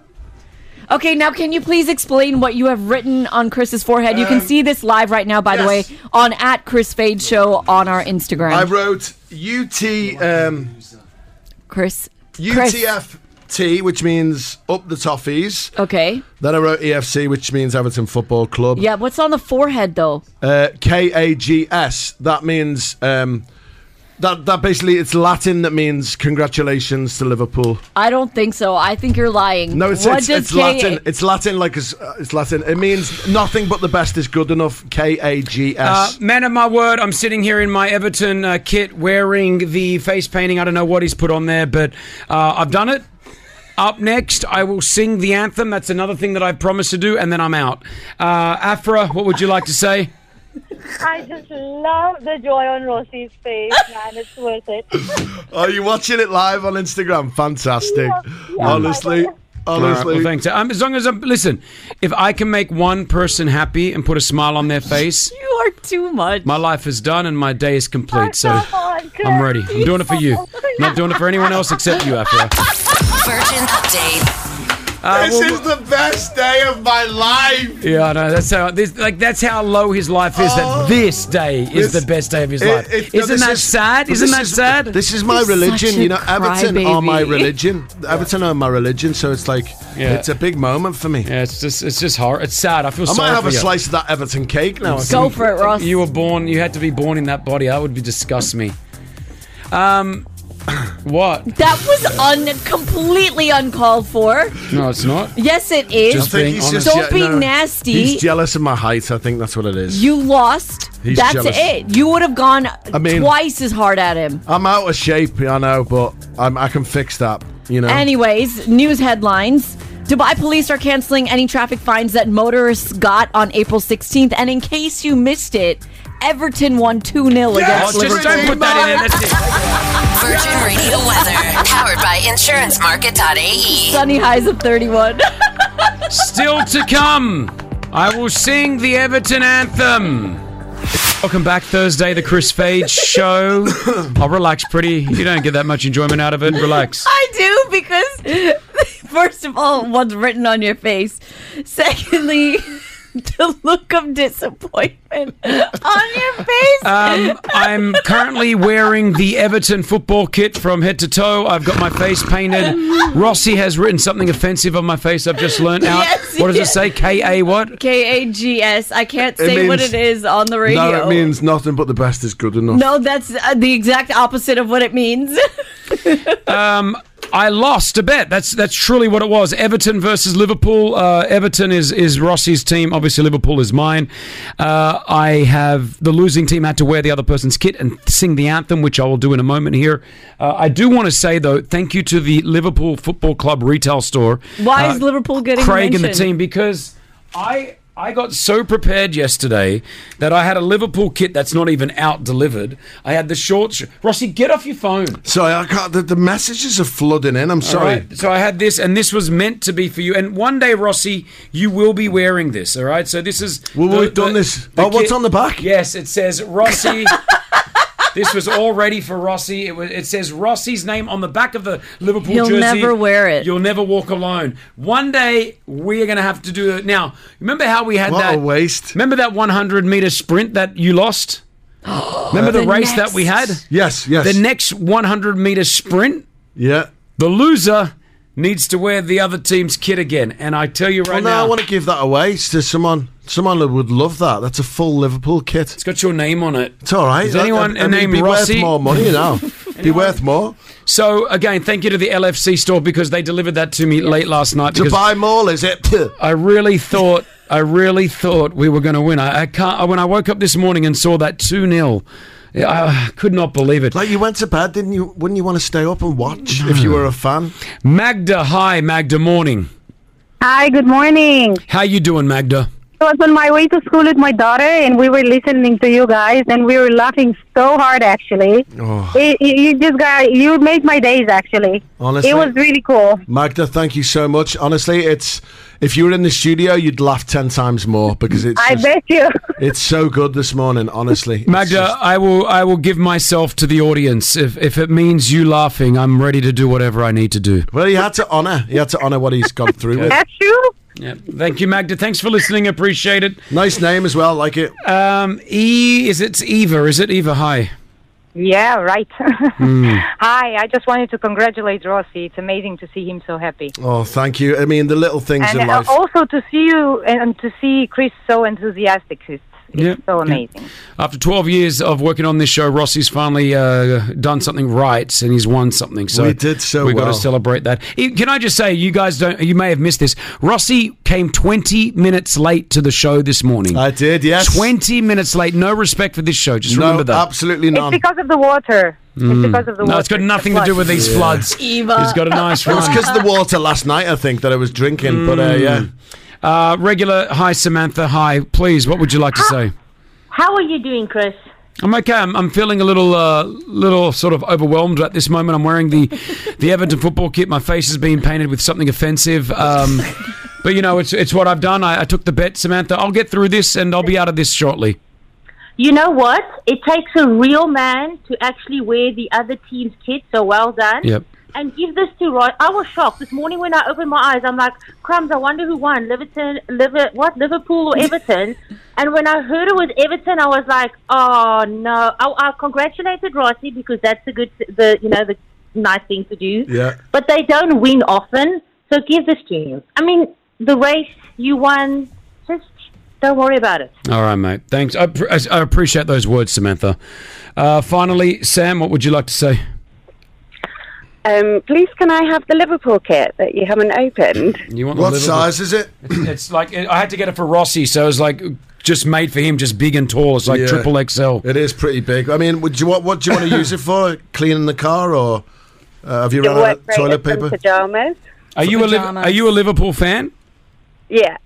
Okay, now can you please explain what you have written on Chris's forehead? You can see this live right now, by the way, on @ChrisFadeShow on our Instagram. I wrote UT. Chris. UTF. T, which means up the toffees. Okay. Then I wrote EFC, which means Everton Football Club. Yeah, what's on the forehead, though? KAGS. That means... That basically, it's Latin that means congratulations to Liverpool. I don't think so. I think you're lying. No, it's Latin. It's Latin, it's Latin. It means nothing but the best is good enough. KAGS. Man of my word, I'm sitting here in my Everton kit wearing the face painting. I don't know what he's put on there, but I've done it. Up next, I will sing the anthem. That's another thing that I promised to do, and then I'm out. Afra, what would you like to say? I just love the joy on Rossi's face, man. It's worth it. Are you watching it live on Instagram? Fantastic. Yeah, Honestly. All right, well, thanks. As long as listen, if I can make one person happy and put a smile on their face, you are too much. My life is done and my day is complete. So I'm ready. I'm doing it for you. I'm not doing it for anyone else except you, Afra. Virgin Update. This is the best day of my life. Yeah, I know. That's how low his life is. That this day is the best day of his life. Isn't that sad? Isn't that sad? This is my religion. You know, Everton are my religion. Everton are my religion. So it's like it's a big moment for me. Yeah, it's just hard. It's sad. I feel sorry for you. I might have a slice of that Everton cake now. Go for it, Ross. You were born. You had to be born in that body. That would disgust me. What? That was completely uncalled for. No, it's not. Yes, it is. Just being honest. Don't be nasty. He's jealous of my height. I think that's what it is. You lost. That's jealous. It. You would have gone twice as hard at him. I'm out of shape, I know, but I can fix that. You know. Anyways, news headlines. Dubai police are canceling any traffic fines that motorists got on April 16th. And in case you missed it, Everton won 2-0 against Liverpool. Just don't put that in there. That's it. Virgin Radio weather, powered by InsuranceMarket.ae. Sunny highs of 31. Still to come, I will sing the Everton anthem. Welcome back, Thursday, the Chris Fade Show. I'll relax, pretty. You don't get that much enjoyment out of it. Relax. I do, because first of all, what's written on your face. Secondly, the look of disappointment on your face. I'm currently wearing the Everton football kit from head to toe. I've got my face painted. Rossi has written something offensive on my face. I've just learned out. Yes, what does it say? K-A what? K-A-G-S. I can't say what it is on the radio. No, it means nothing but the best is good enough. No, that's the exact opposite of what it means. I lost a bet. That's truly what it was. Everton versus Liverpool. Everton is Rossi's team. Obviously, Liverpool is mine. I have the losing team had to wear the other person's kit and sing the anthem, which I will do in a moment here. I do want to say, though, thank you to the Liverpool Football Club retail store. Why is Liverpool getting Craig mentioned? and the team? Because I got so prepared yesterday that I had a Liverpool kit that's not even out delivered. I had the shorts. Rossi, get off your phone. Sorry, I can't. The messages are flooding in. I'm sorry. Right. So I had this, and this was meant to be for you. And one day, Rossi, you will be wearing this. All right. So this is. Well, we've done this. What's on the back? Yes, it says Rossi. This was all ready for Rossi. It says Rossi's name on the back of the Liverpool jersey. He'll never wear it. You'll never walk alone. One day, we're going to have to do it. Now, remember how we had What a waste. Remember that 100-meter sprint that you lost? Remember the race that we had? Yes. The next 100-meter sprint? Yeah. The loser needs to wear the other team's kit again. And I tell you right now... I want to give that away to someone. Someone who would love that. That's a full Liverpool kit. It's got your name on it. It's all right. Is anyone named be Rossi? Worth more money now. Be worth more. So, again, thank you to the LFC store because they delivered that to me late last night. Dubai Mall, is it? I really thought we were going to win. I can't. When I woke up this morning and saw that 2-0, I could not believe it. Like, you went to bed, didn't you? Wouldn't you want to stay up and watch if you were a fan? Magda, hi, Magda, morning. Hi, good morning. How you doing, Magda? I was on my way to school with my daughter, and we were listening to you guys, and we were laughing so hard, actually. Oh. You made my days, actually. Honestly, it was really cool. Magda, thank you so much. Honestly, if you were in the studio, you'd laugh 10 times more because I bet you. It's so good this morning, honestly. Magda, I will give myself to the audience. If it means you laughing, I'm ready to do whatever I need to do. Well, he had to honour what he's gone through with. That's true. Yeah. Thank you, Magda. Thanks for listening. Appreciate it. Nice name as well. Like it. It's Eva. Is it Eva? Hi. Yeah, right. Hmm. Hi, I just wanted to congratulate Rossi. It's amazing to see him so happy. Oh, thank you. I mean, the little things And in life. also to see you and to see Chris so enthusiastic. It's so amazing. After 12 years of working on this show, Rossi's finally done something right, and he's won something. So We did so we've got well. to celebrate that. Can I just say, you guys you may have missed this. Rossi came 20 minutes late to the show this morning. I did, yes. 20 minutes late. No respect for this show. Just remember that. Absolutely It's because of the water. Mm. It's because of the water. No, it's got nothing to do with these floods. Eva. He's got a nice It was run. because of the water last night, I think, that I was drinking. But, yeah. Regular, hi, Samantha. Hi. Please, what would you like to say? How are you doing, Chris? I'm okay. I'm feeling a little sort of overwhelmed at this moment. I'm wearing the Everton football kit. My face is being painted with something offensive. But, you know, it's what I've done. I took the bet, Samantha. I'll get through this, and I'll be out of this shortly. You know what? It takes a real man to actually wear the other team's kit, so well done. Yep. And give this to Roy. I was shocked. This morning when I opened my eyes, I'm like, crumbs, I wonder who won, Liverpool or Everton? And when I heard it was Everton, I was like, oh, no. I congratulated Rossi because that's the nice thing to do. Yeah. But they don't win often, so give this to him. I mean, the race, you won, just don't worry about it. All right, mate. Thanks. I appreciate those words, Samantha. Finally, Sam, what would you like to say? Please, can I have the Liverpool kit that you haven't opened? You want What the Liverpool- size is it? It's like I had to get it for Rossi, so it's like just made for him, just big and tall. It's like Yeah. triple XL. It is pretty big. I mean, what do you want to use it for? Cleaning the car, or have you run out of toilet paper? Pajamas. Are you a Liverpool fan? Yeah.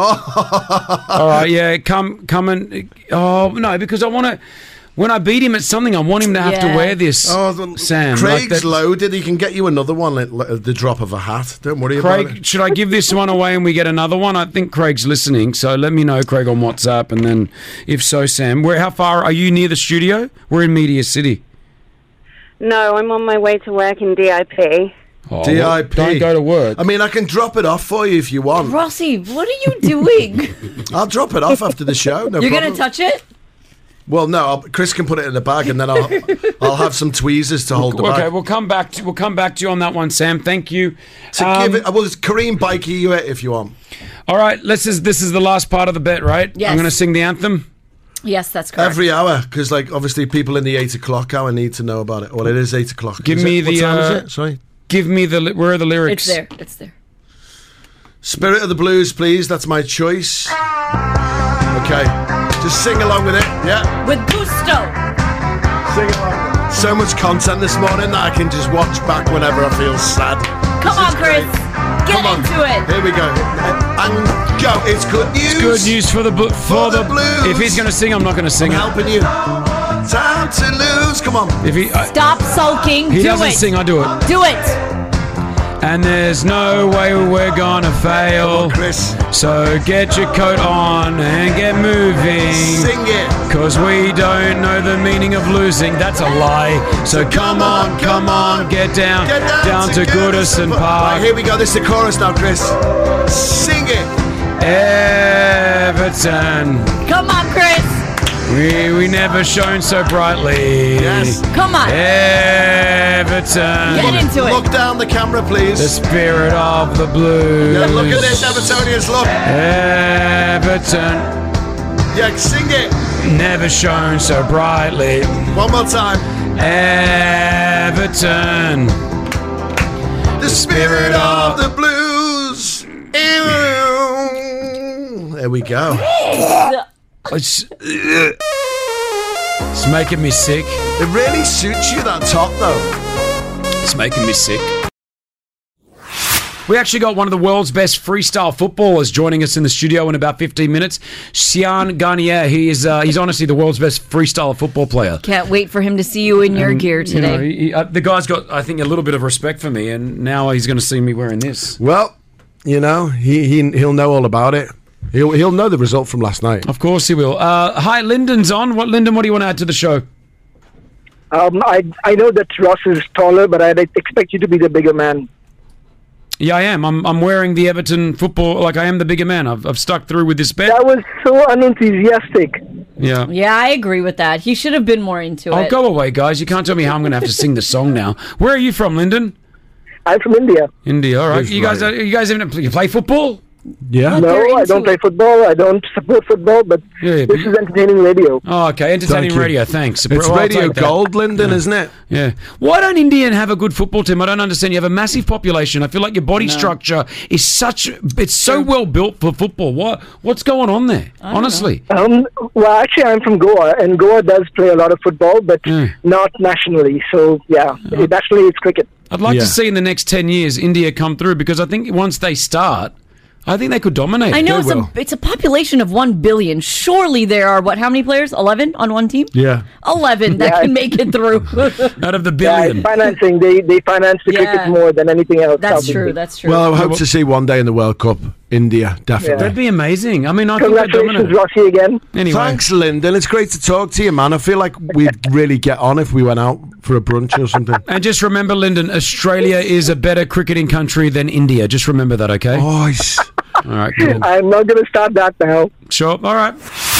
All right, yeah. Come and oh no, because I want to. When I beat him at something, I want him to have to wear this. Sam, Craig's like that- loaded. He can get you another one at the drop of a hat. Don't worry about it. Craig, should I give this one away and we get another one? I think Craig's listening, so let me know, Craig, on WhatsApp, and then if so, Sam, how far are you near the studio? We're in Media City. No, I'm on my way to work in DIP. Oh, DIP. Don't go to work. I mean, I can drop it off for you if you want. Rossi, what are you doing? I'll drop it off after the show. No You're problem. going to touch it? Well, no. Chris can put it in the bag, and then I'll have some tweezers to hold the bag. Okay, we'll come back to you on that one, Sam. Thank you. Give it. Well, it's Kareem Bikey you it if you want. All right, this is the last part of the bet, right? Yes. I'm going to sing the anthem. Yes, that's correct. Every hour, because obviously people in the 8 o'clock hour need to know about it. Well, it is 8 o'clock. Give Is me it? the. What time is it? Sorry. Give me where are the lyrics? It's there. Spirit of the Blues, please. That's my choice. Okay. Just sing along with it, yeah? With gusto. Sing along. So much content this morning that I can just watch back whenever I feel sad. Come on, Chris. Get into it. Here we go. And go. It's good news. It's good news for the blues. If he's going to sing, I'm not going to sing it. Helping you. Time to lose. Come on. If he Stop sulking. he Do doesn't it. sing, I do it. Do it. And there's no way we're gonna fail. Chris. So get your coat on and get moving. Sing it. Cause we don't know the meaning of losing. That's a lie. So come on, get down to Goodison Park. Right, here we go. This is the chorus now, Chris. Sing it. Everton. Come on, Chris. We never shone so brightly. Yes. Come on. Everton. Get into it. Look down the camera, please. The spirit of the blues. Yeah, look at this, Evertonians. Look. Everton. Yeah, sing it. Never shone so brightly. One more time. Everton. The spirit of the blues. There we go. It's making me sick. It really suits you, that top, though. It's making me sick. We actually got one of the world's best freestyle footballers joining us in the studio in about 15 minutes. Sian Garnier. He's honestly the world's best freestyle football player. Can't wait for him to see you in your gear today. You know, the guy's got, I think, a little bit of respect for me, and now he's going to see me wearing this. Well, you know, he'll know all about it. He'll know the result from last night. Of course he will. Hi, Lyndon's on. Lyndon, what do you want to add to the show? I know that Ross is taller, but I'd expect you to be the bigger man. Yeah, I am. I'm wearing the Everton football, like I am the bigger man. I've stuck through with this bet. That was so unenthusiastic. Yeah. Yeah, I agree with that. He should have been more into Oh, it. go away, guys. You can't tell me how I'm going to have to sing the song now. Where are you from, Lyndon? I'm from India. India, all right. Who's You guys even you play football? Yeah. No, I don't play football. I don't support football, but this is entertaining radio. Oh, okay. Entertaining Thank you. radio, thanks. It's Well, I'll radio take that. gold, Lyndon, isn't it? Yeah. Why don't India have a good football team? I don't understand. You have a massive population. I feel like your body structure is it's so well built for football. What's going on there? Honestly. Well, actually, I'm from Goa, and Goa does play a lot of football, but not nationally. So, nationally it's cricket. I'd like to see in the next 10 years India come through, because I think once they start, I think they could dominate. I know it's a population of 1 billion. Surely there are, how many players? 11 on one team? Yeah. 11 that can make it through. Out of the billion. Financing, they finance the cricket more than anything else. That's true. Well, I hope to see one day in the World Cup, India, definitely. That'd be amazing. I mean, I think they'd Congratulations, dominate. Rossi, again. Anyway. Thanks, Lyndon. It's great to talk to you, man. I feel like we'd really get on if we went out for a brunch or something. And just remember, Lyndon, Australia is a better cricketing country than India. Just remember that, okay? Oh, all right, cool. I'm not going to start that now. Sure, all right.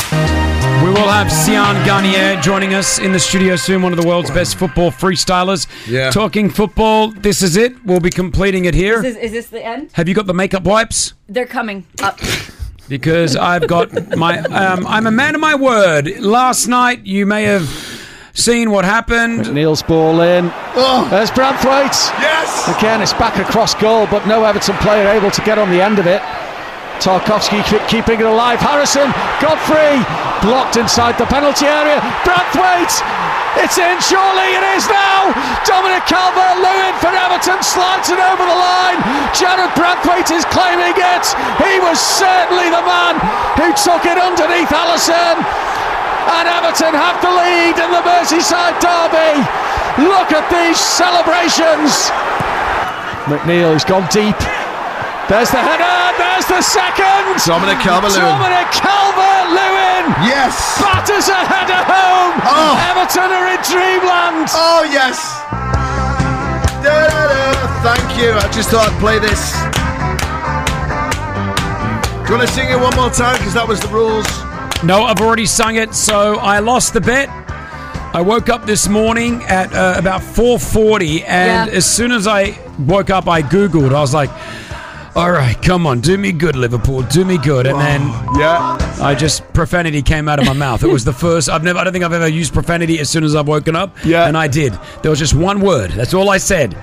We will have Sian Garnier joining us in the studio soon, one of the world's best football freestylers. Yeah. Talking football, this is it. We'll be completing it here. Is this the end? Have you got the makeup wipes? They're coming up. Because I've got my... I'm a man of my word. Last night, you may have seen what happened. Neil's ball in. There's Branthwaite. Yes! Again, it's back across goal, but no Everton player able to get on the end of it. Tarkovsky keeping it alive. Harrison, Godfrey, blocked inside the penalty area. Branthwaite, it's in, surely it is now. Dominic Calvert-Lewin for Everton slides it over the line. Jared Branthwaite is claiming it. He was certainly the man who took it underneath Alisson. And Everton have the lead in the Merseyside derby. Look at these celebrations. McNeil has gone deep. There's the header, there's the second. Dominic Calvert-Lewin. Dominic Calvert-Lewin. Yes. Batters a header home. Oh. Everton are in dreamland. Oh, yes. Thank you. I just thought I'd play this. Do you want to sing it one more time? Because that was the rules. No, I've already sung it, so I lost the bet. I woke up this morning at about 4:40, and as soon as I woke up, I Googled. I was like, all right, come on, do me good, Liverpool, do me good. And then I just, profanity came out of my mouth. It was the first, I don't think I've ever used profanity as soon as I've woken up. Yeah. And I did. There was just one word. That's all I said.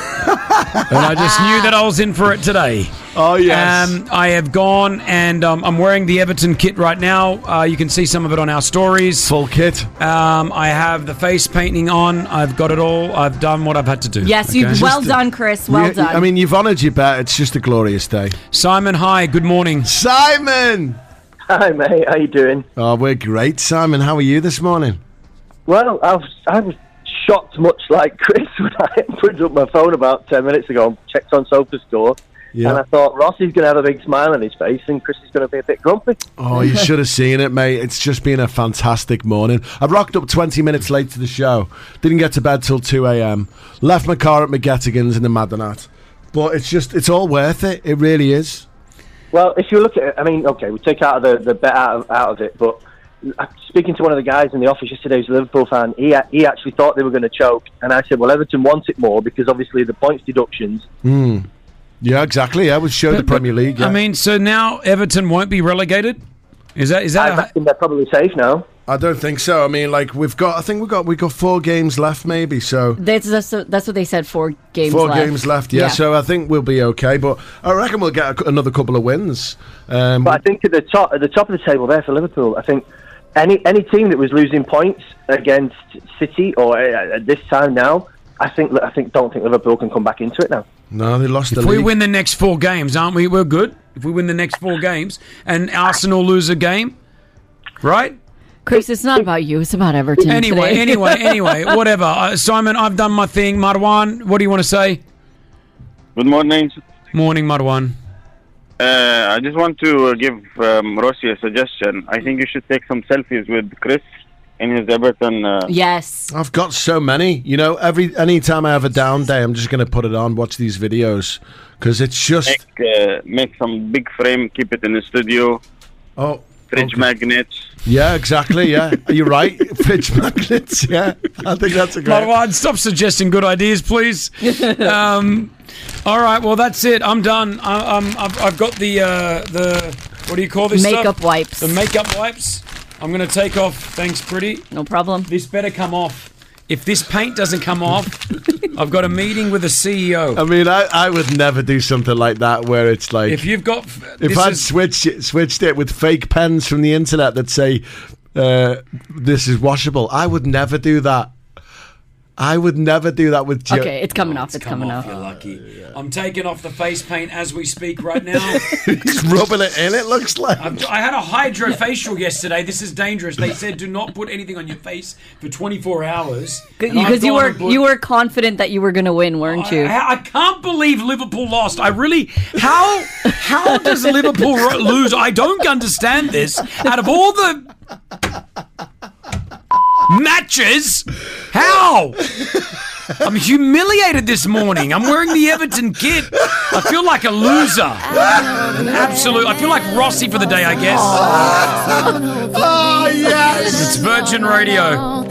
And I just knew that I was in for it today. Oh, yes. I have gone and I'm wearing the Everton kit right now. You can see some of it on our stories. Full kit. I have the face painting on. I've got it all. I've done what I've had to do. Yes, well done, Chris. Well done. I mean, you've honoured your bet. It's just a glorious day. Simon, hi. Good morning. Simon! Hi, mate. How you doing? Oh, we're great. Simon, how are you this morning? Well, I was shocked, much like Chris, when I put up my phone about 10 minutes ago and checked on SofaScore. Yeah. And I thought Rossi's going to have a big smile on his face and Chris is going to be a bit grumpy. Oh, you should have seen it, mate. It's just been a fantastic morning. I rocked up 20 minutes late to the show. Didn't get to bed till 2 a.m. Left my car at McGettigan's in the Madonat. But it's all worth it. It really is. Well, if you look at it, I mean, okay, we take out the bet out of it, but speaking to one of the guys in the office yesterday who's a Liverpool fan, he actually thought they were going to choke. And I said, well, Everton want it more because obviously the points deductions... Yeah, exactly. I would show the Premier League. Yeah. I mean, so now Everton won't be relegated? Is that? I reckon they're probably safe now. I don't think so. I mean, like we've got 4 games left, maybe. So that's what they said. 4 games. 4 left. games left. Yeah. So I think we'll be okay. But I reckon we'll get another couple of wins. But I think at the top of the table there for Liverpool, I think any team that was losing points against City or at this time now, don't think Liverpool can come back into it now. No, they lost the league. If we win the next 4 games, aren't we? We're good. If we win the next 4 games and Arsenal lose a game, right? Chris, it's not about you. It's about Everton. Anyway, whatever. Simon, I've done my thing. Marwan, what do you want to say? Good morning. Morning, Marwan. I just want to give Rossi a suggestion. I think you should take some selfies with Chris in his Everton. Yes. I've got so many. You know, any time I have a down day, I'm just going to put it on, watch these videos, because it's just... Make some big frame, keep it in the studio. Oh, fridge magnets. Yeah, exactly. Yeah, you're right. Fridge magnets. Yeah, I think that's a great. Marwan, stop suggesting good ideas, please. All right, well that's it. I'm done. I've got the what do you call this Makeup stuff? wipes. The makeup wipes. I'm going to take off. Thanks, pretty. No problem. This better come off. If this paint doesn't come off, I've got a meeting with the CEO. I mean, I would never do something like that where it's like... If you've got... If I'd switched it with fake pens from the internet that say, this is washable, I would never do that. I would never do that with... Okay, it's coming off. It's coming off. You're lucky. I'm taking off the face paint as we speak right now. It's rubbing it in, it looks like. I had a hydrofacial yesterday. This is dangerous. They said do not put anything on your face for 24 hours. Because you were confident that you were going to win, weren't you? I can't believe Liverpool lost. I really... How does Liverpool lose? I don't understand this. Out of all the... matches? How? I'm humiliated this morning. I'm wearing the Everton kit. I feel like a loser. An absolute... I feel like Rossi for the day, I guess. Oh, yes! It's Virgin Radio.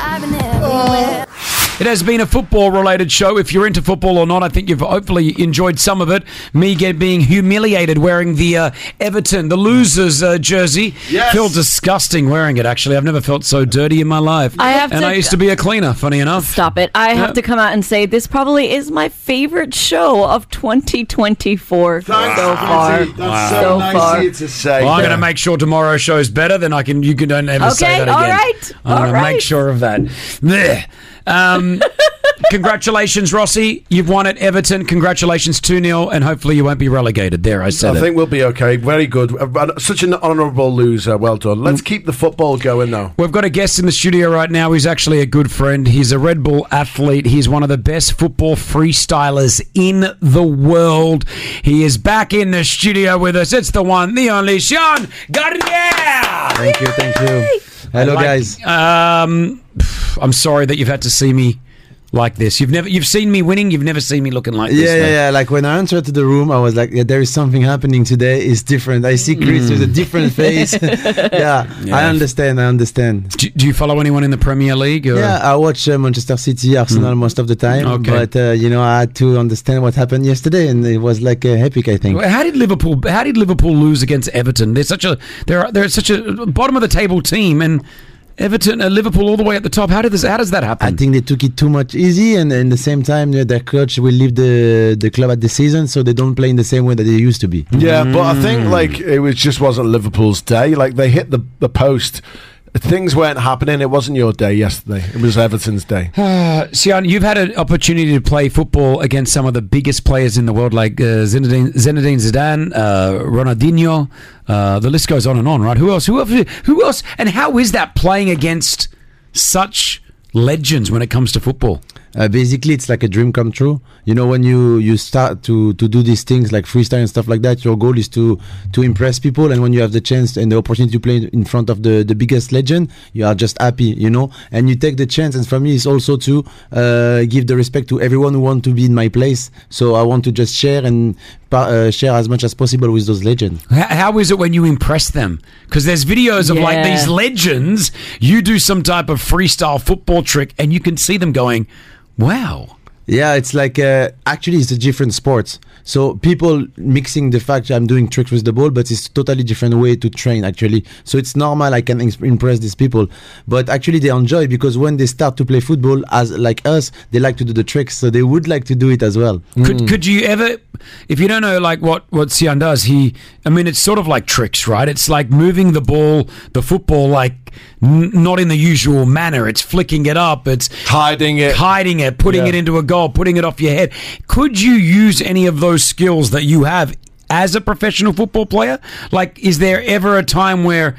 It has been a football-related show. If you're into football or not, I think you've hopefully enjoyed some of it. Me being humiliated wearing the Everton, the losers jersey. Yes. Feel disgusting wearing it, actually. I've never felt so dirty in my life. I used to be a cleaner, funny enough. Stop it. I have to come out and say this probably is my favorite show of 2024 so far. That's so nice of you to say. Well, I'm going to make sure tomorrow's show is better, then you don't ever say that again. All right. I'm going to make sure of that. Blech. Congratulations, Rossi. You've won at Everton. Congratulations, 2-0, and hopefully you won't be relegated. There, I said I think we'll be okay. Very good. Such an honourable loser. Well done. Let's keep the football going, though. We've got a guest in the studio right now. He's actually a good friend. He's a Red Bull athlete. He's one of the best football freestylers in the world. He is back in the studio with us. It's the one, the only, Sean Garnier. Thank you. Hello, guys. I'm sorry that you've had to see me like this. You've seen me winning. You've never seen me looking like this. Yeah. Like when I entered the room, I was like, there is something happening today. It's different. I see Chris with a different face. yeah, I understand. Do you follow anyone in the Premier League? Or? Yeah, I watch Manchester City, Arsenal most of the time. Okay. But I had to understand what happened yesterday, and it was like epic, I think. How did Liverpool lose against Everton? They're such a bottom of the table team, and Everton, Liverpool all the way at the top. How does that happen? I think they took it too much easy, and at the same time, their coach will leave the club at the season, so they don't play in the same way that they used to be. Yeah, but I think just wasn't Liverpool's day. Like they hit the post. Things weren't happening. It wasn't your day yesterday. It was Everton's day. Sian, you've had an opportunity to play football against some of the biggest players in the world, like Zinedine Zidane, Ronaldinho. The list goes on and on, right? Who else? And how is that playing against such legends when it comes to football? Basically, it's like a dream come true. When you start to do these things like freestyle and stuff like that, your goal is to impress people. And when you have the chance and the opportunity to play in front of the biggest legend, you are just happy, and you take the chance. And for me, it's also to give the respect to everyone who want to be in my place. So I want to just share and share as much as possible with those legends. How is it when you impress them? Because there's videos of like these legends, you do some type of freestyle football trick and you can see them going, wow. Yeah, it's like actually it's a different sport. So people mixing the fact that I'm doing tricks with the ball, but it's a totally different way to train actually. So it's normal I can impress these people, but actually they enjoy because when they start to play football as like us, they like to do the tricks, so they would like to do it as well. Could you ever, if you don't know like what Sian does, it's sort of like tricks, right? It's like moving the ball, the football, like not in the usual manner. It's flicking it up, it's hiding it, putting it into a goal, putting it off your head. Could you use any of those skills that you have as a professional football player? Like, is there ever a time where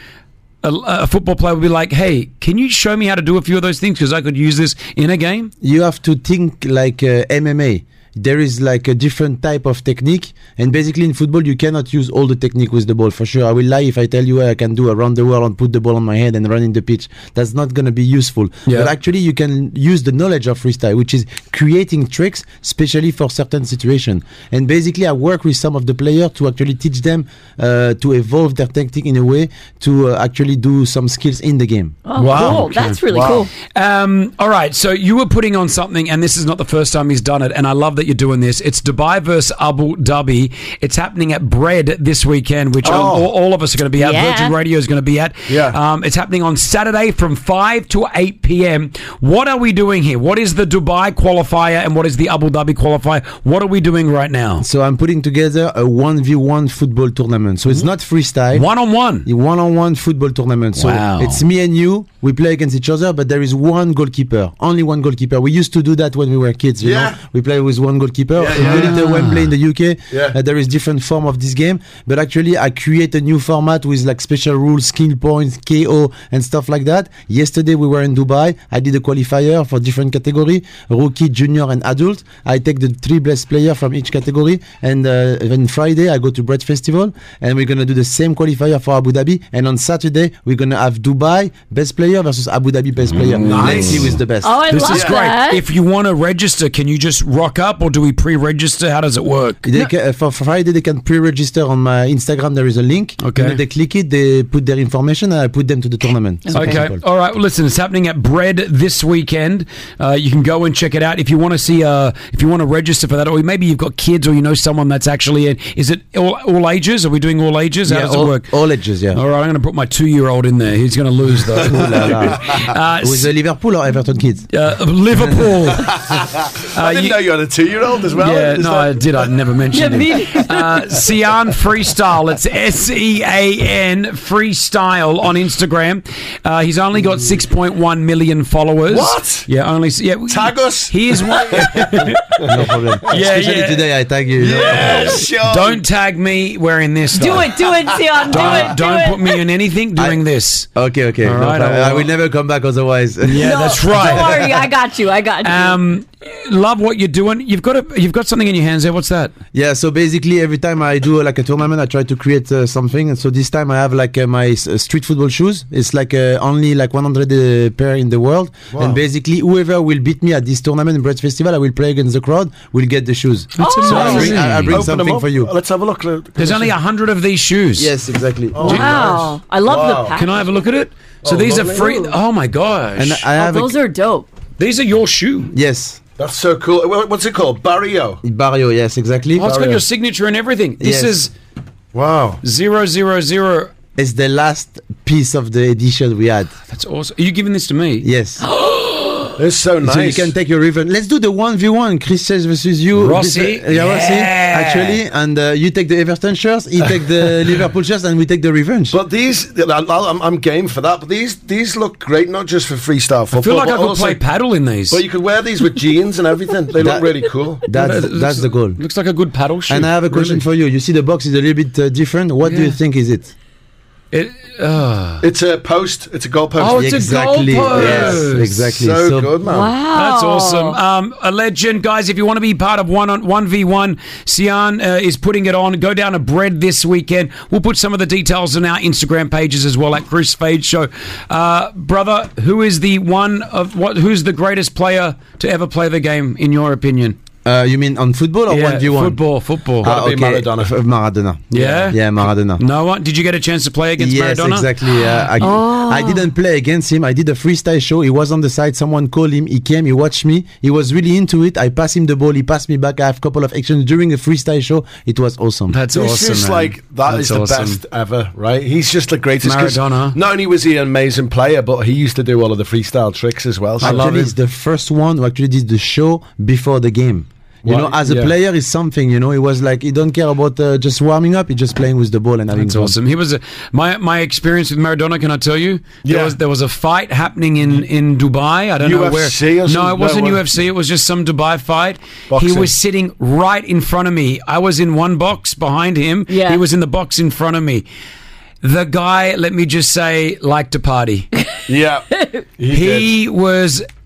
a football player would be like, hey, can you show me how to do a few of those things because I could use this in a game? You have to think like MMA. there is like a different type of technique. And basically in football, you cannot use all the technique with the ball. For sure, I will lie if I tell you I can do around the world and put the ball on my head and run in the pitch. That's not going to be useful. Yeah. But actually, you can use the knowledge of freestyle, which is creating tricks, especially for certain situations. And basically, I work with some of the players to actually teach them to evolve their technique in a way to actually do some skills in the game. Oh, cool. That's really cool. All right, so you were putting on something, and this is not the first time he's done it, and I love that you're doing this. It's Dubai versus Abu Dhabi. It's happening at Bread this weekend, which all of us are going to be at. Yeah. Virgin Radio is going to be at. Yeah. It's happening on Saturday from 5 to 8 p.m. What are we doing here? What is the Dubai qualifier and what is the Abu Dhabi qualifier? What are we doing right now? So I'm putting together a 1v1 football tournament. So it's not freestyle. One-on-one? One-on-one football tournament. So Wow. it's me and you. We play against each other, but there is one goalkeeper. Only one goalkeeper. We used to do that when we were kids, you know. We play with one goalkeeper. We did it Wembley in the UK. There is different form of this game. But actually, I create a new format with like special rules, skill points, KO, and stuff like that. Yesterday, we were in Dubai. I did a qualifier for different category, rookie, junior, and adult. I take the 3 best players from each category. And then Friday, I go to Bread Festival. And we're going to do the same qualifier for Abu Dhabi. And on Saturday, we're going to have Dubai best player versus Abu Dhabi best player. Let's see who's the best. Oh, I This love is great. that. If you want to register, can you just rock up or do we pre-register? How does it work? They can, for Friday, they can pre-register on my Instagram. There is a link. Okay. And they click it, they put their information, and I put them to the tournament. Okay. All right. Well, listen, it's happening at Bread this weekend. You can go and check it out if you want to see. If you want to register for that, or maybe you've got kids, or you know someone that's actually in. Is it all ages? Are we doing all ages? How does it work? All ages, yeah. All right. I'm going to put my 2-year-old in there. He's going to lose though. With the Liverpool or Everton kids? Liverpool. I didn't know you had a 2-year-old as well. Yeah, Is no, that- I did. I never mentioned it. Sian Freestyle. It's SEAN Freestyle on Instagram. He's only got 6.1 million followers. What? Yeah, only. Yeah, Tag us. He is one. No problem. Yeah, Especially yeah. today, I tag you. Yeah, sure. Don't tag me wearing this. Do though. it, Sion. Don't put me in anything doing this. Okay. All No right, problem. I will never come back otherwise. Yeah, No, that's right. Don't worry, I got you. Love what you're doing. You've got something in your hands there. What's that? Yeah, so basically every time I do like a tournament, I try to create something. And so this time I have like my street football shoes. It's like only like 100 pair in the world. Wow. And basically whoever will beat me at this tournament, Bread Festival, I will play against the crowd, will get the shoes. That's So amazing. I bring Open them something up. for you. Let's have a look. There's only 100 of these shoes. Yes, exactly. Oh, Wow. nice. I love Wow. the pack. Can I have a look at it? So Oh, these lovely. are free. Oh my gosh. And I have Those are dope. These are your shoe. yes. That's so cool. What's it called? Barrio. Barrio, yes, exactly. Oh, it's got your signature and everything. This Yes. is Wow. 000. It's the last piece of the edition we had. That's awesome. Are you giving this to me? Yes. It's so nice. So you can take your revenge. Let's do the 1v1. Chris says versus you. Rossi? Yeah, Rossi, Yeah. actually. And you take the Everton shirts, he take the Liverpool shirts, and we take the revenge. But these, I'm game for that. But these look great, not just for freestyle football. I feel like but I could also- play paddle in these. But you could wear these with jeans and everything. They look That- really cool. That's the goal. Looks like a good paddle shoe. And I have a question for you. You see the box is a little bit different. What do you think is it? It's a post. It's a goal post. Oh, it's Exactly. a goalpost. Yes, exactly. So good, man. Wow. That's awesome. A legend, guys. If you want to be part of 1v1, Sian is putting it on. Go down to Bread this weekend. We'll put some of the details on our Instagram pages as well at Chris Fade Show. Brother, who is who's the greatest player to ever play the game in your opinion? You mean on football or 1v1? Football. Gotta be Maradona. Maradona. Yeah? Yeah, Maradona. No one? Did you get a chance to play against Yes, Maradona? exactly. I didn't play against him. I did a freestyle show. He was on the side. Someone called him. He came. He watched me. He was really into it. I passed him the ball. He passed me back. I have a couple of actions during a freestyle show. It was awesome. That's This awesome, is man. like that That's is the awesome. best ever, right? He's just the greatest. 'cause Maradona. Not only was he an amazing player, but he used to do all of the freestyle tricks as well. So Actually, he's the first one who actually did the show before the game. You Well, know, as a yeah. player, is something. You know, he was like he don't care about just warming up. He's just playing with the ball and having That's fun. awesome. He was my experience with Maradona. Can I tell you? Yeah. There was a fight happening in Dubai. I don't know where. UFC or No, something? it wasn't No, what? UFC. It was just some Dubai fight. Boxing. He was sitting right in front of me. I was in one box behind him. Yeah. He was in the box in front of me. The guy, let me just say, liked to party. Yeah, He was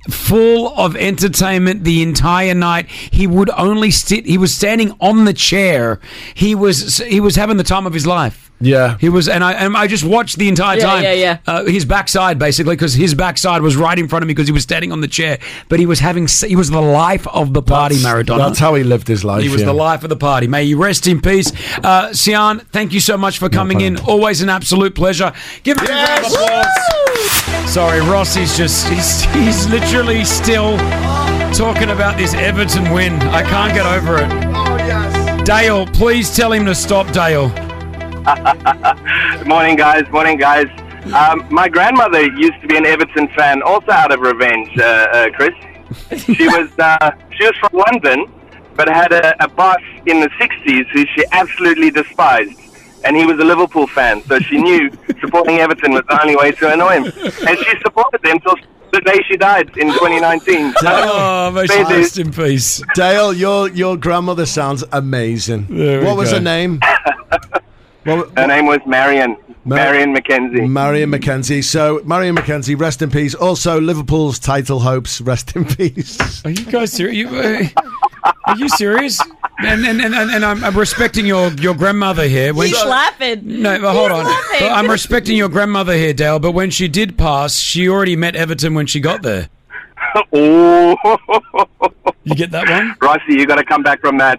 full of entertainment the entire night. He would only sit. He was standing on the chair. He was having the time of his life. Yeah, he was, and I just watched the entire time. His backside, basically, because his backside was right in front of me because he was standing on the chair. But he was the life of the party, Maradona. That's how he lived his life. He was the life of the party. May you rest in peace, Sian. Thank you so much for coming in. Always an absolute pleasure. Give him a round of applause. Sorry, Rossi's he's literally still talking about this Everton win. I can't get over it. Oh yes. Dale, please tell him to stop, Dale. Morning, guys. My grandmother used to be an Everton fan, also out of revenge, Chris. She was from London, but had a boss in the 60s who she absolutely despised. And he was a Liverpool fan, so she knew supporting Everton was the only way to annoy him. And she supported them till the day she died in 2019. May she rest in peace. Dale, your grandmother sounds amazing. What was her name? Her name was Marion. Marion Mackenzie. Marion Mackenzie. So, Marion Mackenzie, rest in peace. Also, Liverpool's title hopes, rest in peace. Are you guys serious? Are you serious? And I'm respecting your grandmother here. He's laughing. No, but hold on. Laughing. But I'm respecting your grandmother here, Dale. But when she did pass, she already met Everton when she got there. Oh, you get that one, Rossi? You got to come back from that.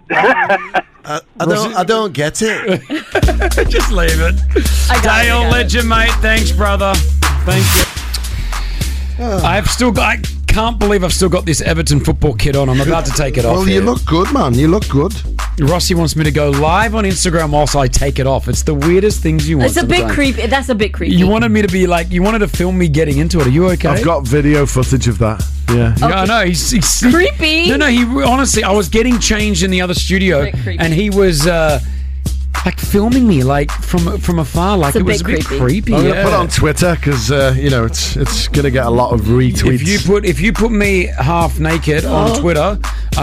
I don't get it. Just leave it. Dale, legend, mate. Thanks, brother. Thank you. I can't believe I've still got this Everton football kit on. I'm about to take it off. Well, you look good, man. You look good. Rossi wants me to go live on Instagram whilst I take it off. It's the weirdest things you want. It's a bit creepy. That's a bit creepy. You wanted me to be like, you wanted to film me getting into it. Are you okay? I've got video footage of that. Yeah. Yeah, I know. He's creepy. No, he honestly, I was getting changed in the other studio, and he was like filming me like from afar. Like it was a bit creepy. I'm gonna put it on Twitter because it's gonna get a lot of retweets. If you put me half naked on Twitter,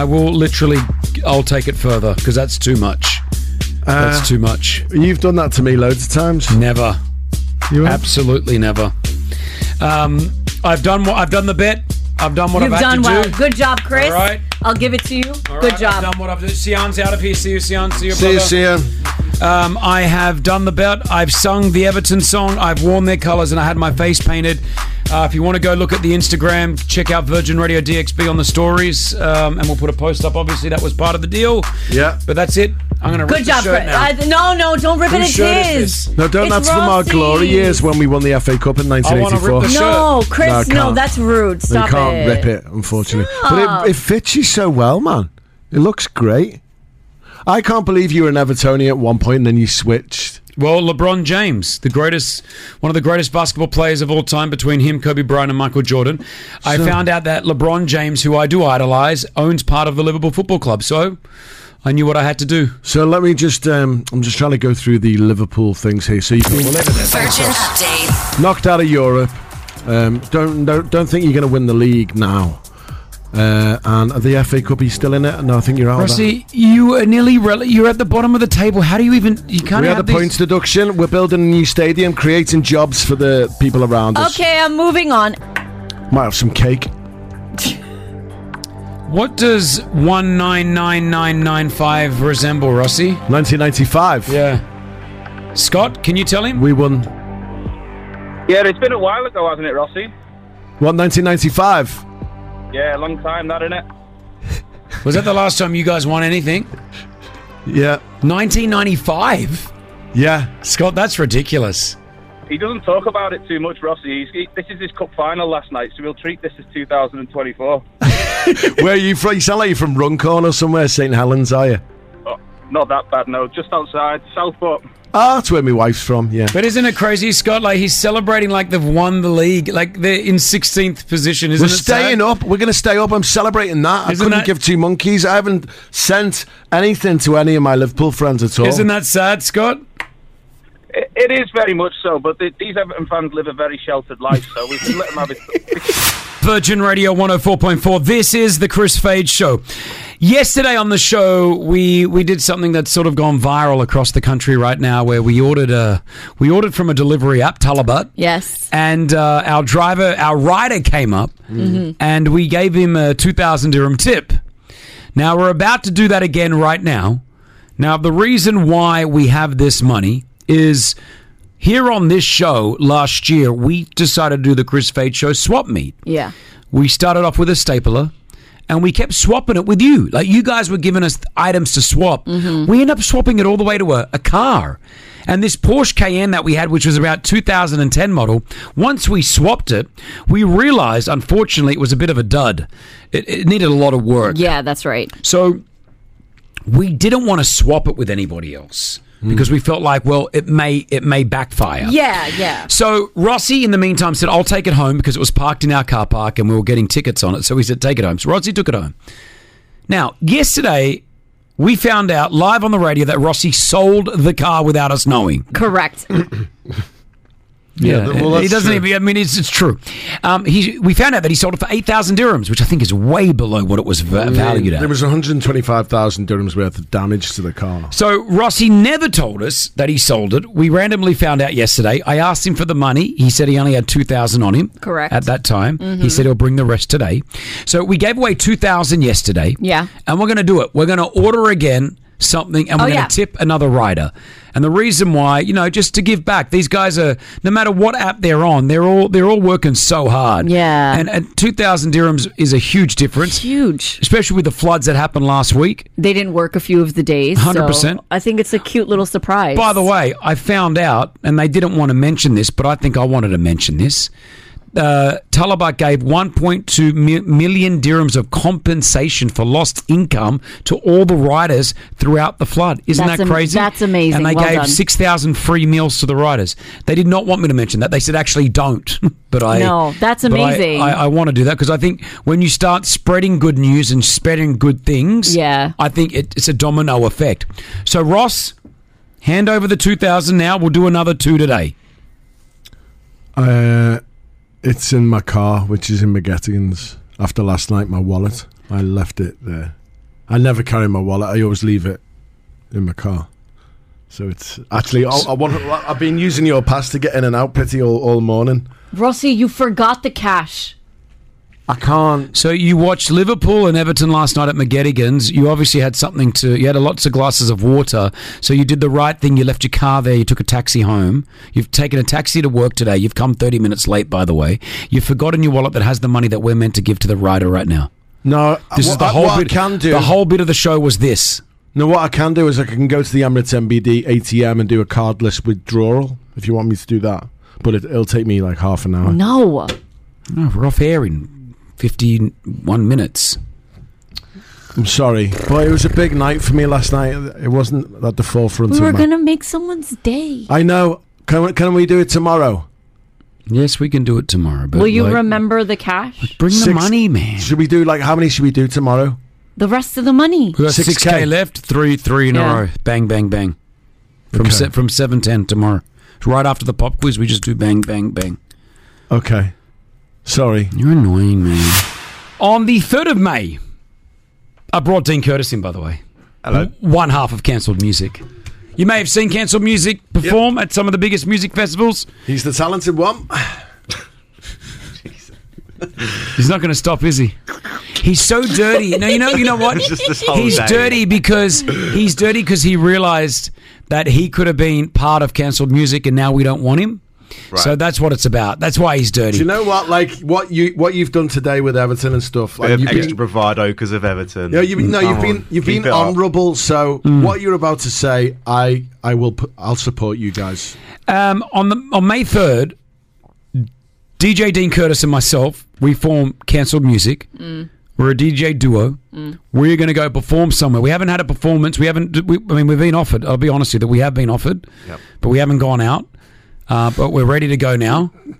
I'll take it further because that's too much. That's too much. You've done that to me loads of times. Never. Absolutely never. I've done the bit. I've done what I've had to do. Good job, Chris. All right. I'll give it to you. All Good right, job. I've done what I've done. Sian's out of here. See you, Sian. See you, brother. See you, Sian. I have done the bet. I've sung the Everton song. I've worn their colours, and I had my face painted. If you want to go look at the Instagram, check out Virgin Radio DXB on the stories, and we'll put a post up. Obviously, that was part of the deal. Yeah. But that's it. I'm going to rip Good job, the shirt Chris. now. No, don't rip it. It's his. No, don't. That's from our glory years when we won the FA Cup in 1984. No, Chris, no, that's rude. Stop it. You can't rip it, unfortunately. But it fits you so well, man. It looks great. I can't believe you were an Evertonian at one point and then you switched. Well, LeBron James, one of the greatest basketball players of all time, between him, Kobe Bryant, and Michael Jordan. I found out that LeBron James, who I do idolise, owns part of the Liverpool Football Club. So I knew what I had to do. So let me just, I'm just trying to go through the Liverpool things here. So you can Virgin Update. Knocked out of Europe. Don't think you're going to win the league now. And the FA Cup, are you still in it? No, I think you're out. Rossi, you are nearly you're at the bottom of the table. How do you even? You can't. We had the points deduction. We're building a new stadium, creating jobs for the people around us. Okay, I'm moving on. Might have some cake. What does 199995 resemble, Rossi? 1995. Yeah. Scott, can you tell him? We won. Yeah, it's been a while ago, hasn't it, Rossi? What, 1995? Yeah, a long time, that, innit? Was that the last time you guys won anything? Yeah. 1995? Yeah. Scott, that's ridiculous. He doesn't talk about it too much, Rossi. This is his cup final last night, so we'll treat this as 2024. Where are you from? You sound like you're from Runcorn or somewhere, St. Helens, are you? Oh, not that bad, no. Just outside, Southport. Ah, that's where my wife's from, yeah. But isn't it crazy, Scott? Like, he's celebrating like they've won the league. Like, they're in 16th position, isn't it? We're staying up. We're going to stay up. I'm celebrating that. I couldn't give two monkeys. I haven't sent anything to any of my Liverpool friends at all. Isn't that sad, Scott? It is very much so, but these Everton fans live a very sheltered life, so we can let them have it. Virgin Radio 104.4. This is the Chris Fade Show. Yesterday on the show, we did something that's sort of gone viral across the country right now, where we ordered from a delivery app, Talabat. Yes. And our rider came up, and we gave him a 2,000 dirham tip. Now we're about to do that again right now. Now the reason why we have this money is here on this show last year, we decided to do the Chris Fade Show swap meet. Yeah. We started off with a stapler, and we kept swapping it with you. Like, you guys were giving us items to swap. We ended up swapping it all the way to a car. And this Porsche Cayenne that we had, which was about 2010 model, once we swapped it, we realized, unfortunately, it was a bit of a dud. It needed a lot of work. Yeah, that's right. So we didn't want to swap it with anybody else. Because we felt like, well, it may backfire. Yeah. So Rossi, in the meantime, said, I'll take it home, because it was parked in our car park and we were getting tickets on it. So he said, take it home. So Rossi took it home. Now, yesterday, we found out live on the radio that Rossi sold the car without us knowing. Correct. Yeah, well, he doesn't even. I mean, it's true. We found out that he sold it for 8,000 dirhams, which I think is way below what it was valued at. There was 125,000 dirhams worth of damage to the car. So Rossi never told us that he sold it. We randomly found out yesterday. I asked him for the money. He said he only had 2,000 on him. Correct. At that time, he said he'll bring the rest today. So we gave away 2,000 yesterday. Yeah. And we're going to do it. We're going to order again something, and we're going to tip another rider. And the reason why, just to give back. These guys are, no matter what app they're on, they're all working so hard. Yeah. And 2,000 dirhams is a huge difference. Huge. Especially with the floods that happened last week. They didn't work a few of the days. 100%. So I think it's a cute little surprise. By the way, I found out, and they didn't want to mention this, but I think I wanted to mention this. Talabat gave 1.2 million dirhams of compensation for lost income to all the riders throughout the flood. Isn't that crazy? That's amazing. And they well gave done. 6,000 free meals to the riders. They did not want me to mention that. They said, actually, don't. No, that's amazing. I want to do that, because I think when you start spreading good news and spreading good things, I think it's a domino effect. So, Ross, hand over the 2,000 now. We'll do another 2 today. It's in my car, which is in McGettigan's. After last night, my wallet, I left it there. I never carry my wallet. I always leave it in my car. So it's actually, I've been using your pass to get in and out pretty all morning. Rossi, you forgot the cash. I can't. So you watched Liverpool and Everton last night at McGettigan's. You obviously had you had lots of glasses of water. So you did the right thing. You left your car there. You took a taxi home. You've taken a taxi to work today. You've come 30 minutes late, by the way. You've forgotten your wallet that has the money that we're meant to give to the rider right now. No, this is the whole bit. The whole bit of the show was this. No, what I can do is I can go to the Emirates MBD ATM and do a cardless withdrawal if you want me to do that. But it'll take me like half an hour. No, we're off air in 51 minutes. I'm sorry, but it was a big night for me last night. It wasn't at the forefront we were of going to make someone's day. I know. Can we do it tomorrow? Yes, we can do it tomorrow. But will you remember the cash? Bring the money, man. Should we do, how many should we do tomorrow? The rest of the money. We've got 6K left. Three in a row. Bang, bang, bang. From 7:10 tomorrow. Right after the pop quiz, we just do bang, bang, bang. Okay. Sorry. You're annoying, man. On the 3rd of May, I brought Dean Curtis in, by the way. Hello. One half of Cancelled Music. You may have seen Cancelled Music perform at some of the biggest music festivals. He's the talented one. He's not going to stop, is he? He's so dirty. No, you know what? He's dirty because he realized that he could have been part of Cancelled Music, and now we don't want him. Right. So that's what it's about. That's why he's dirty. Do you know what? What you've done today with Everton and stuff. You've extra bravado because of Everton. Yeah, you've been honourable. So what you're about to say, I'll support you guys. On May 3rd, DJ Dean Curtis and myself, we form Cancelled Music. We're a DJ duo. We're going to go perform somewhere. We haven't had a performance. We've been offered. I'll be honest with you that we have been offered, but we haven't gone out. But we're ready to go now.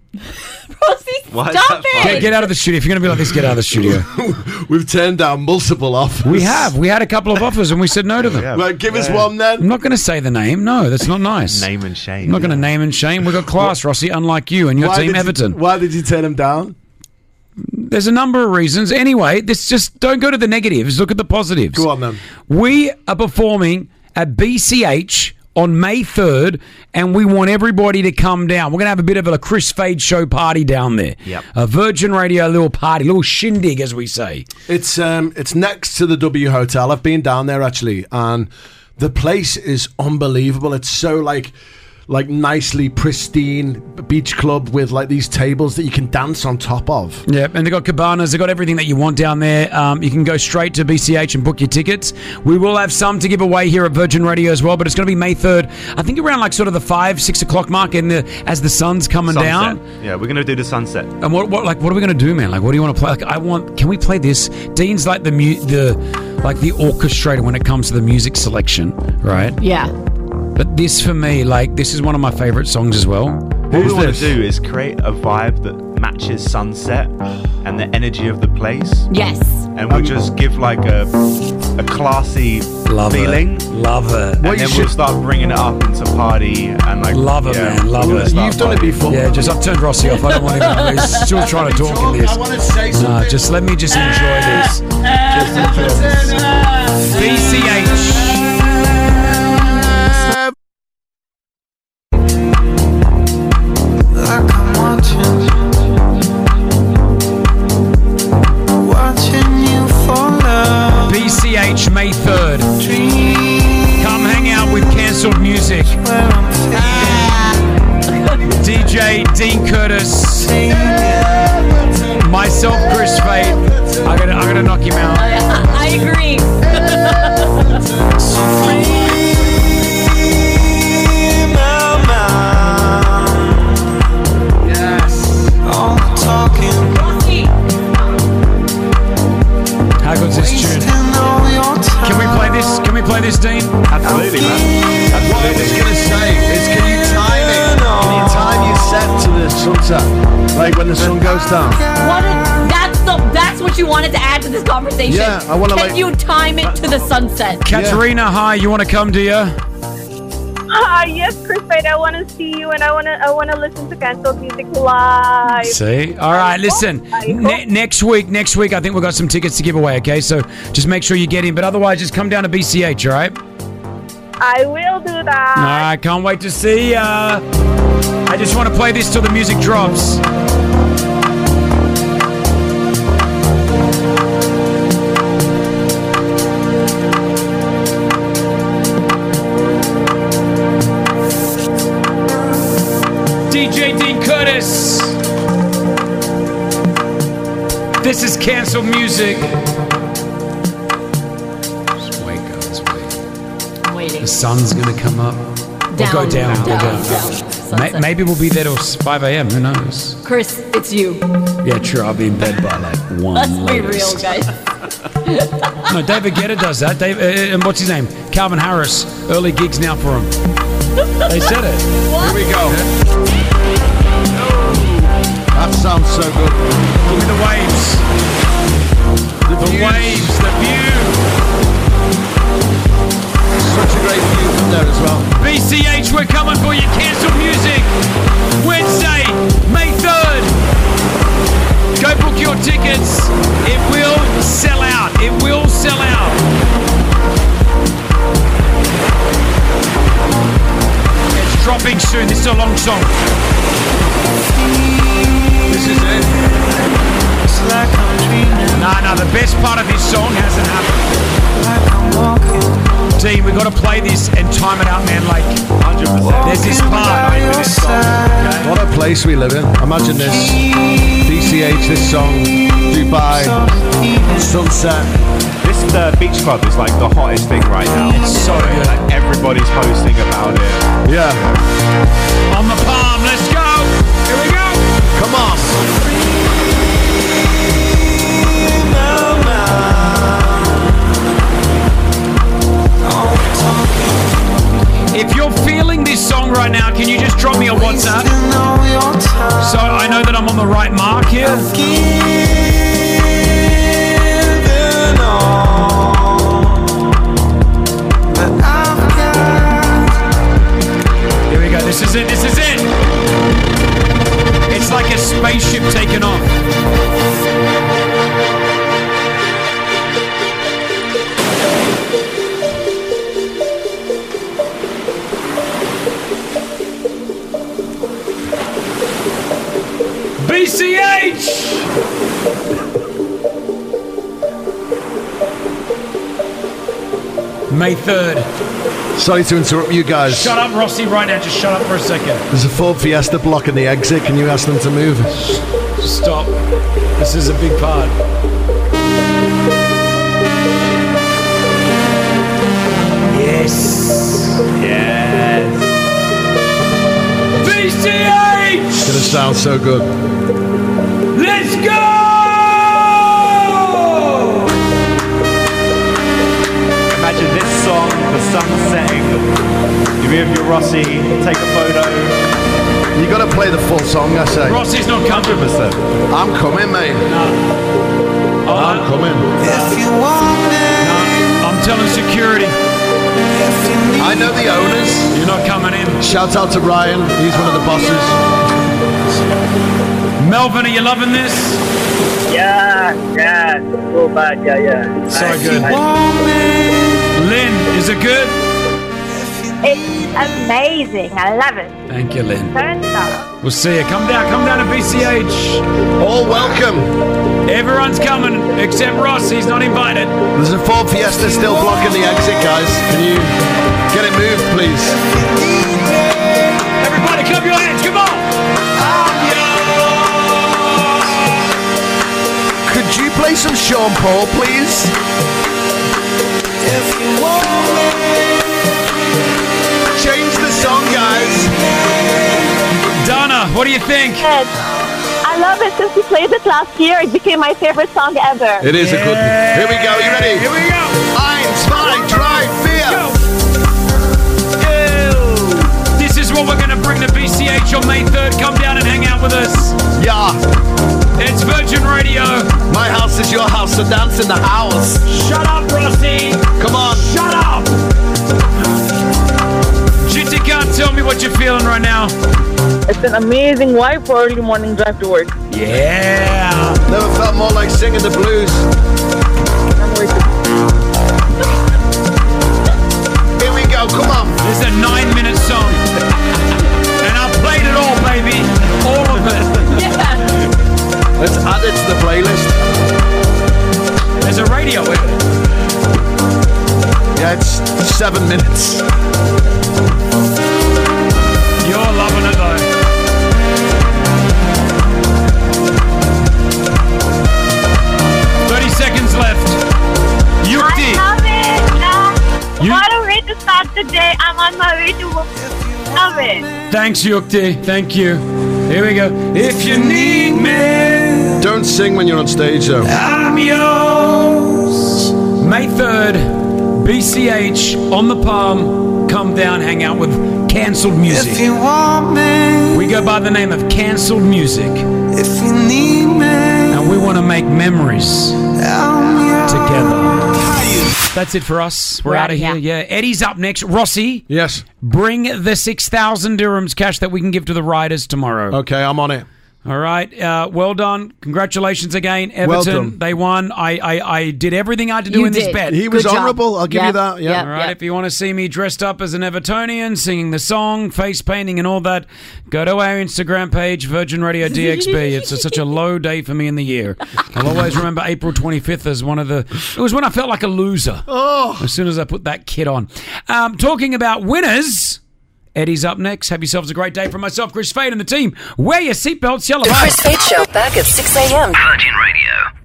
Stop it! Get out of the studio. If you're going to be like this, get out of the studio. We've turned down multiple offers. We have. We had a couple of offers and we said no to them. Right, give us one then. I'm not going to say the name. No, that's not nice. Name and shame. I'm not going to name and shame. We've got class, Rossi, unlike you and your team, Everton. Why did you turn them down? There's a number of reasons. Anyway, this just don't go to the negatives. Look at the positives. Go on then. We are performing at BCH on May 3rd, and we want everybody to come down. We're going to have a bit of a Chris Fade show party down there. Yep. A Virgin Radio little party, little shindig, as we say. It's next to the W Hotel. I've been down there, actually, and the place is unbelievable. It's so, like nicely pristine beach club with like these tables that you can dance on top of. Yeah, and they've got cabanas. They've got everything that you want down there. You can go straight to BCH and book your tickets. We will have some to give away here at Virgin Radio as well, but it's going to be May 3rd. I think around like sort of the 5-6 o'clock mark as the sun's coming down. Yeah, we're going to do the sunset. And what are we going to do, man? Like, what do you want to play? Like, can we play this? Dean's like the orchestrator when it comes to the music selection, right? Yeah. But this, for me, this is one of my favourite songs as well. What we want to do is create a vibe that matches sunset and the energy of the place. Yes. And we'll just give like a classy feeling. Love it. And then we'll start bringing it up into party and like... Love it, man. Love it. You've done it before. Yeah, I've turned Rossi off. I don't want him. He's still trying to talk in this. I want to say something. No, just let me just enjoy this. Just enjoy this. BCH. BCH May 3rd. Come hang out with Cancelled Music. DJ Dean Curtis. Myself, Chris Fade. I'm gonna knock him out. I agree. How good's this tune? Can we play this? Can we play this, Dean? Absolutely, man. What I was going to say is, can you time it? Can you time your set to the sunset? Like when the sun goes down? That's what you wanted to add to this conversation. Yeah, I want to Can you time it to the sunset? Katerina, hi. You want to come, do you? Yes, Chris Fade, I want to see you and I want to listen to Cancelled Music live. See? All right, listen. Next week, I think we've got some tickets to give away, okay? So just make sure you get in. But otherwise, just come down to BCH, all right? I will do that. All right, can't wait to see ya. I just want to play this till the music drops. DJ Dean Curtis. This is Cancelled Music. Just wait, guys, wait. I'm waiting. The sun's gonna come up. We'll go down. Maybe we'll be there till 5 a.m. Who knows? Chris, it's you. Yeah, true. I'll be in bed by like 1. Let's be latest. real, guys. No, David Guetta does that. And what's his name? Calvin Harris. Early gigs now for him. They said it. Here we go. That sounds so good. Look at the waves. The waves, the view. Such a great view from there as well. BCH, we're coming for you. Cancelled Music. Wednesday, May 3rd. Go book your tickets. It will sell out. It will sell out. It's dropping soon. This is a long song. This is it. No, the best part of this song hasn't happened. Dean, we've got to play this and time it out, man. Like, 100%. There's this part. What a place we live in. Imagine this. BCH, this song, Dubai, sunset. This beach club is like the hottest thing right now. It's so good. Like, everybody's posting about it. Yeah. On the palm, let's go. Here we go. Come on. If you're feeling this song right now, can you just drop me a WhatsApp? So I May 3rd. Sorry to interrupt you guys. Shut up, Rossi, right now. Just shut up for a second. There's a Ford Fiesta blocking the exit. Can you ask them to move? Stop. This is a big part. Yes. Yes. VCH! It's going to sound so good. Let's go! Imagine this song, the sun setting. You have your Rossi, take a photo. You got to play the full song, I say. Rossi's not coming. 100%. I'm coming, mate. No. I'm coming. If you want me. No, I'm telling security. I know the owners. You're not coming in. Shout out to Ryan. He's one of the bosses. Melvin, are you loving this? Yeah. So bad, yeah. So good. Lynn, is it good? It's amazing. I love it. Thank you, Lynn. Turn it up. We'll see you. Come down to BCH. All welcome. Everyone's coming except Ross. He's not invited. There's a Ford Fiesta still blocking the exit, guys. Can you get it moved, please? Everybody, clap your hands. Come on. Could you play some Sean Paul, please? If you want me. Change the song, guys. Donna, what do you think? I love it. Since we played it last year, it became my favorite song ever. It is a good one. Here we go. You ready? Here we go. 1, 2, 3, 4. This is what we're going to bring to BCH on May 3rd. Come down and hang out with us. Yeah. It's Virgin Radio. My house is your house, so dance in the house. Shut up, Rossi. Come on. Shut up. Jitty can't tell me what you're feeling right now. It's an amazing vibe for early morning drive to work. Yeah. Never felt more like singing the blues. Here we go, come on. This is a 9-minute song. And I played it all, baby. All of it. Yeah. Let's add it to the playlist. There's a radio with it. Yeah, it's 7 minutes. You're loving it though. Seconds left. Yukti. I love it. What a way to start the day. I'm on my way to work. Love it. Thanks, Yukti. Thank you. Here we go. If you need me. Don't sing when you're on stage, though. I'm yours. May 3rd, BCH on the Palm. Come down, hang out with Cancelled Music. If you want me. We go by the name of Cancelled Music. If you need me. And we want to make memories together. That's it for us. We're out of here. Yeah. Eddie's up next. Rossi. Yes. Bring the 6,000 dirhams cash that we can give to the riders tomorrow. Okay, I'm on it. All right. Well done. Congratulations again, Everton. Well done. They won. I did everything I had to do in this bet. He was honourable. I'll give you that. Yeah. All right. If you want to see me dressed up as an Evertonian, singing the song, face painting and all that, go to our Instagram page, Virgin Radio DXB. It's such a low day for me in the year. I'll always remember April 25th as one of the... It was when I felt like a loser. Oh. As soon as I put that kit on. Talking about winners... Eddie's up next. Have yourselves a great day. From myself, Chris Fade, and the team. Wear your seatbelts. Yellow. The Chris Fade Show back at 6 a.m. Virgin Radio.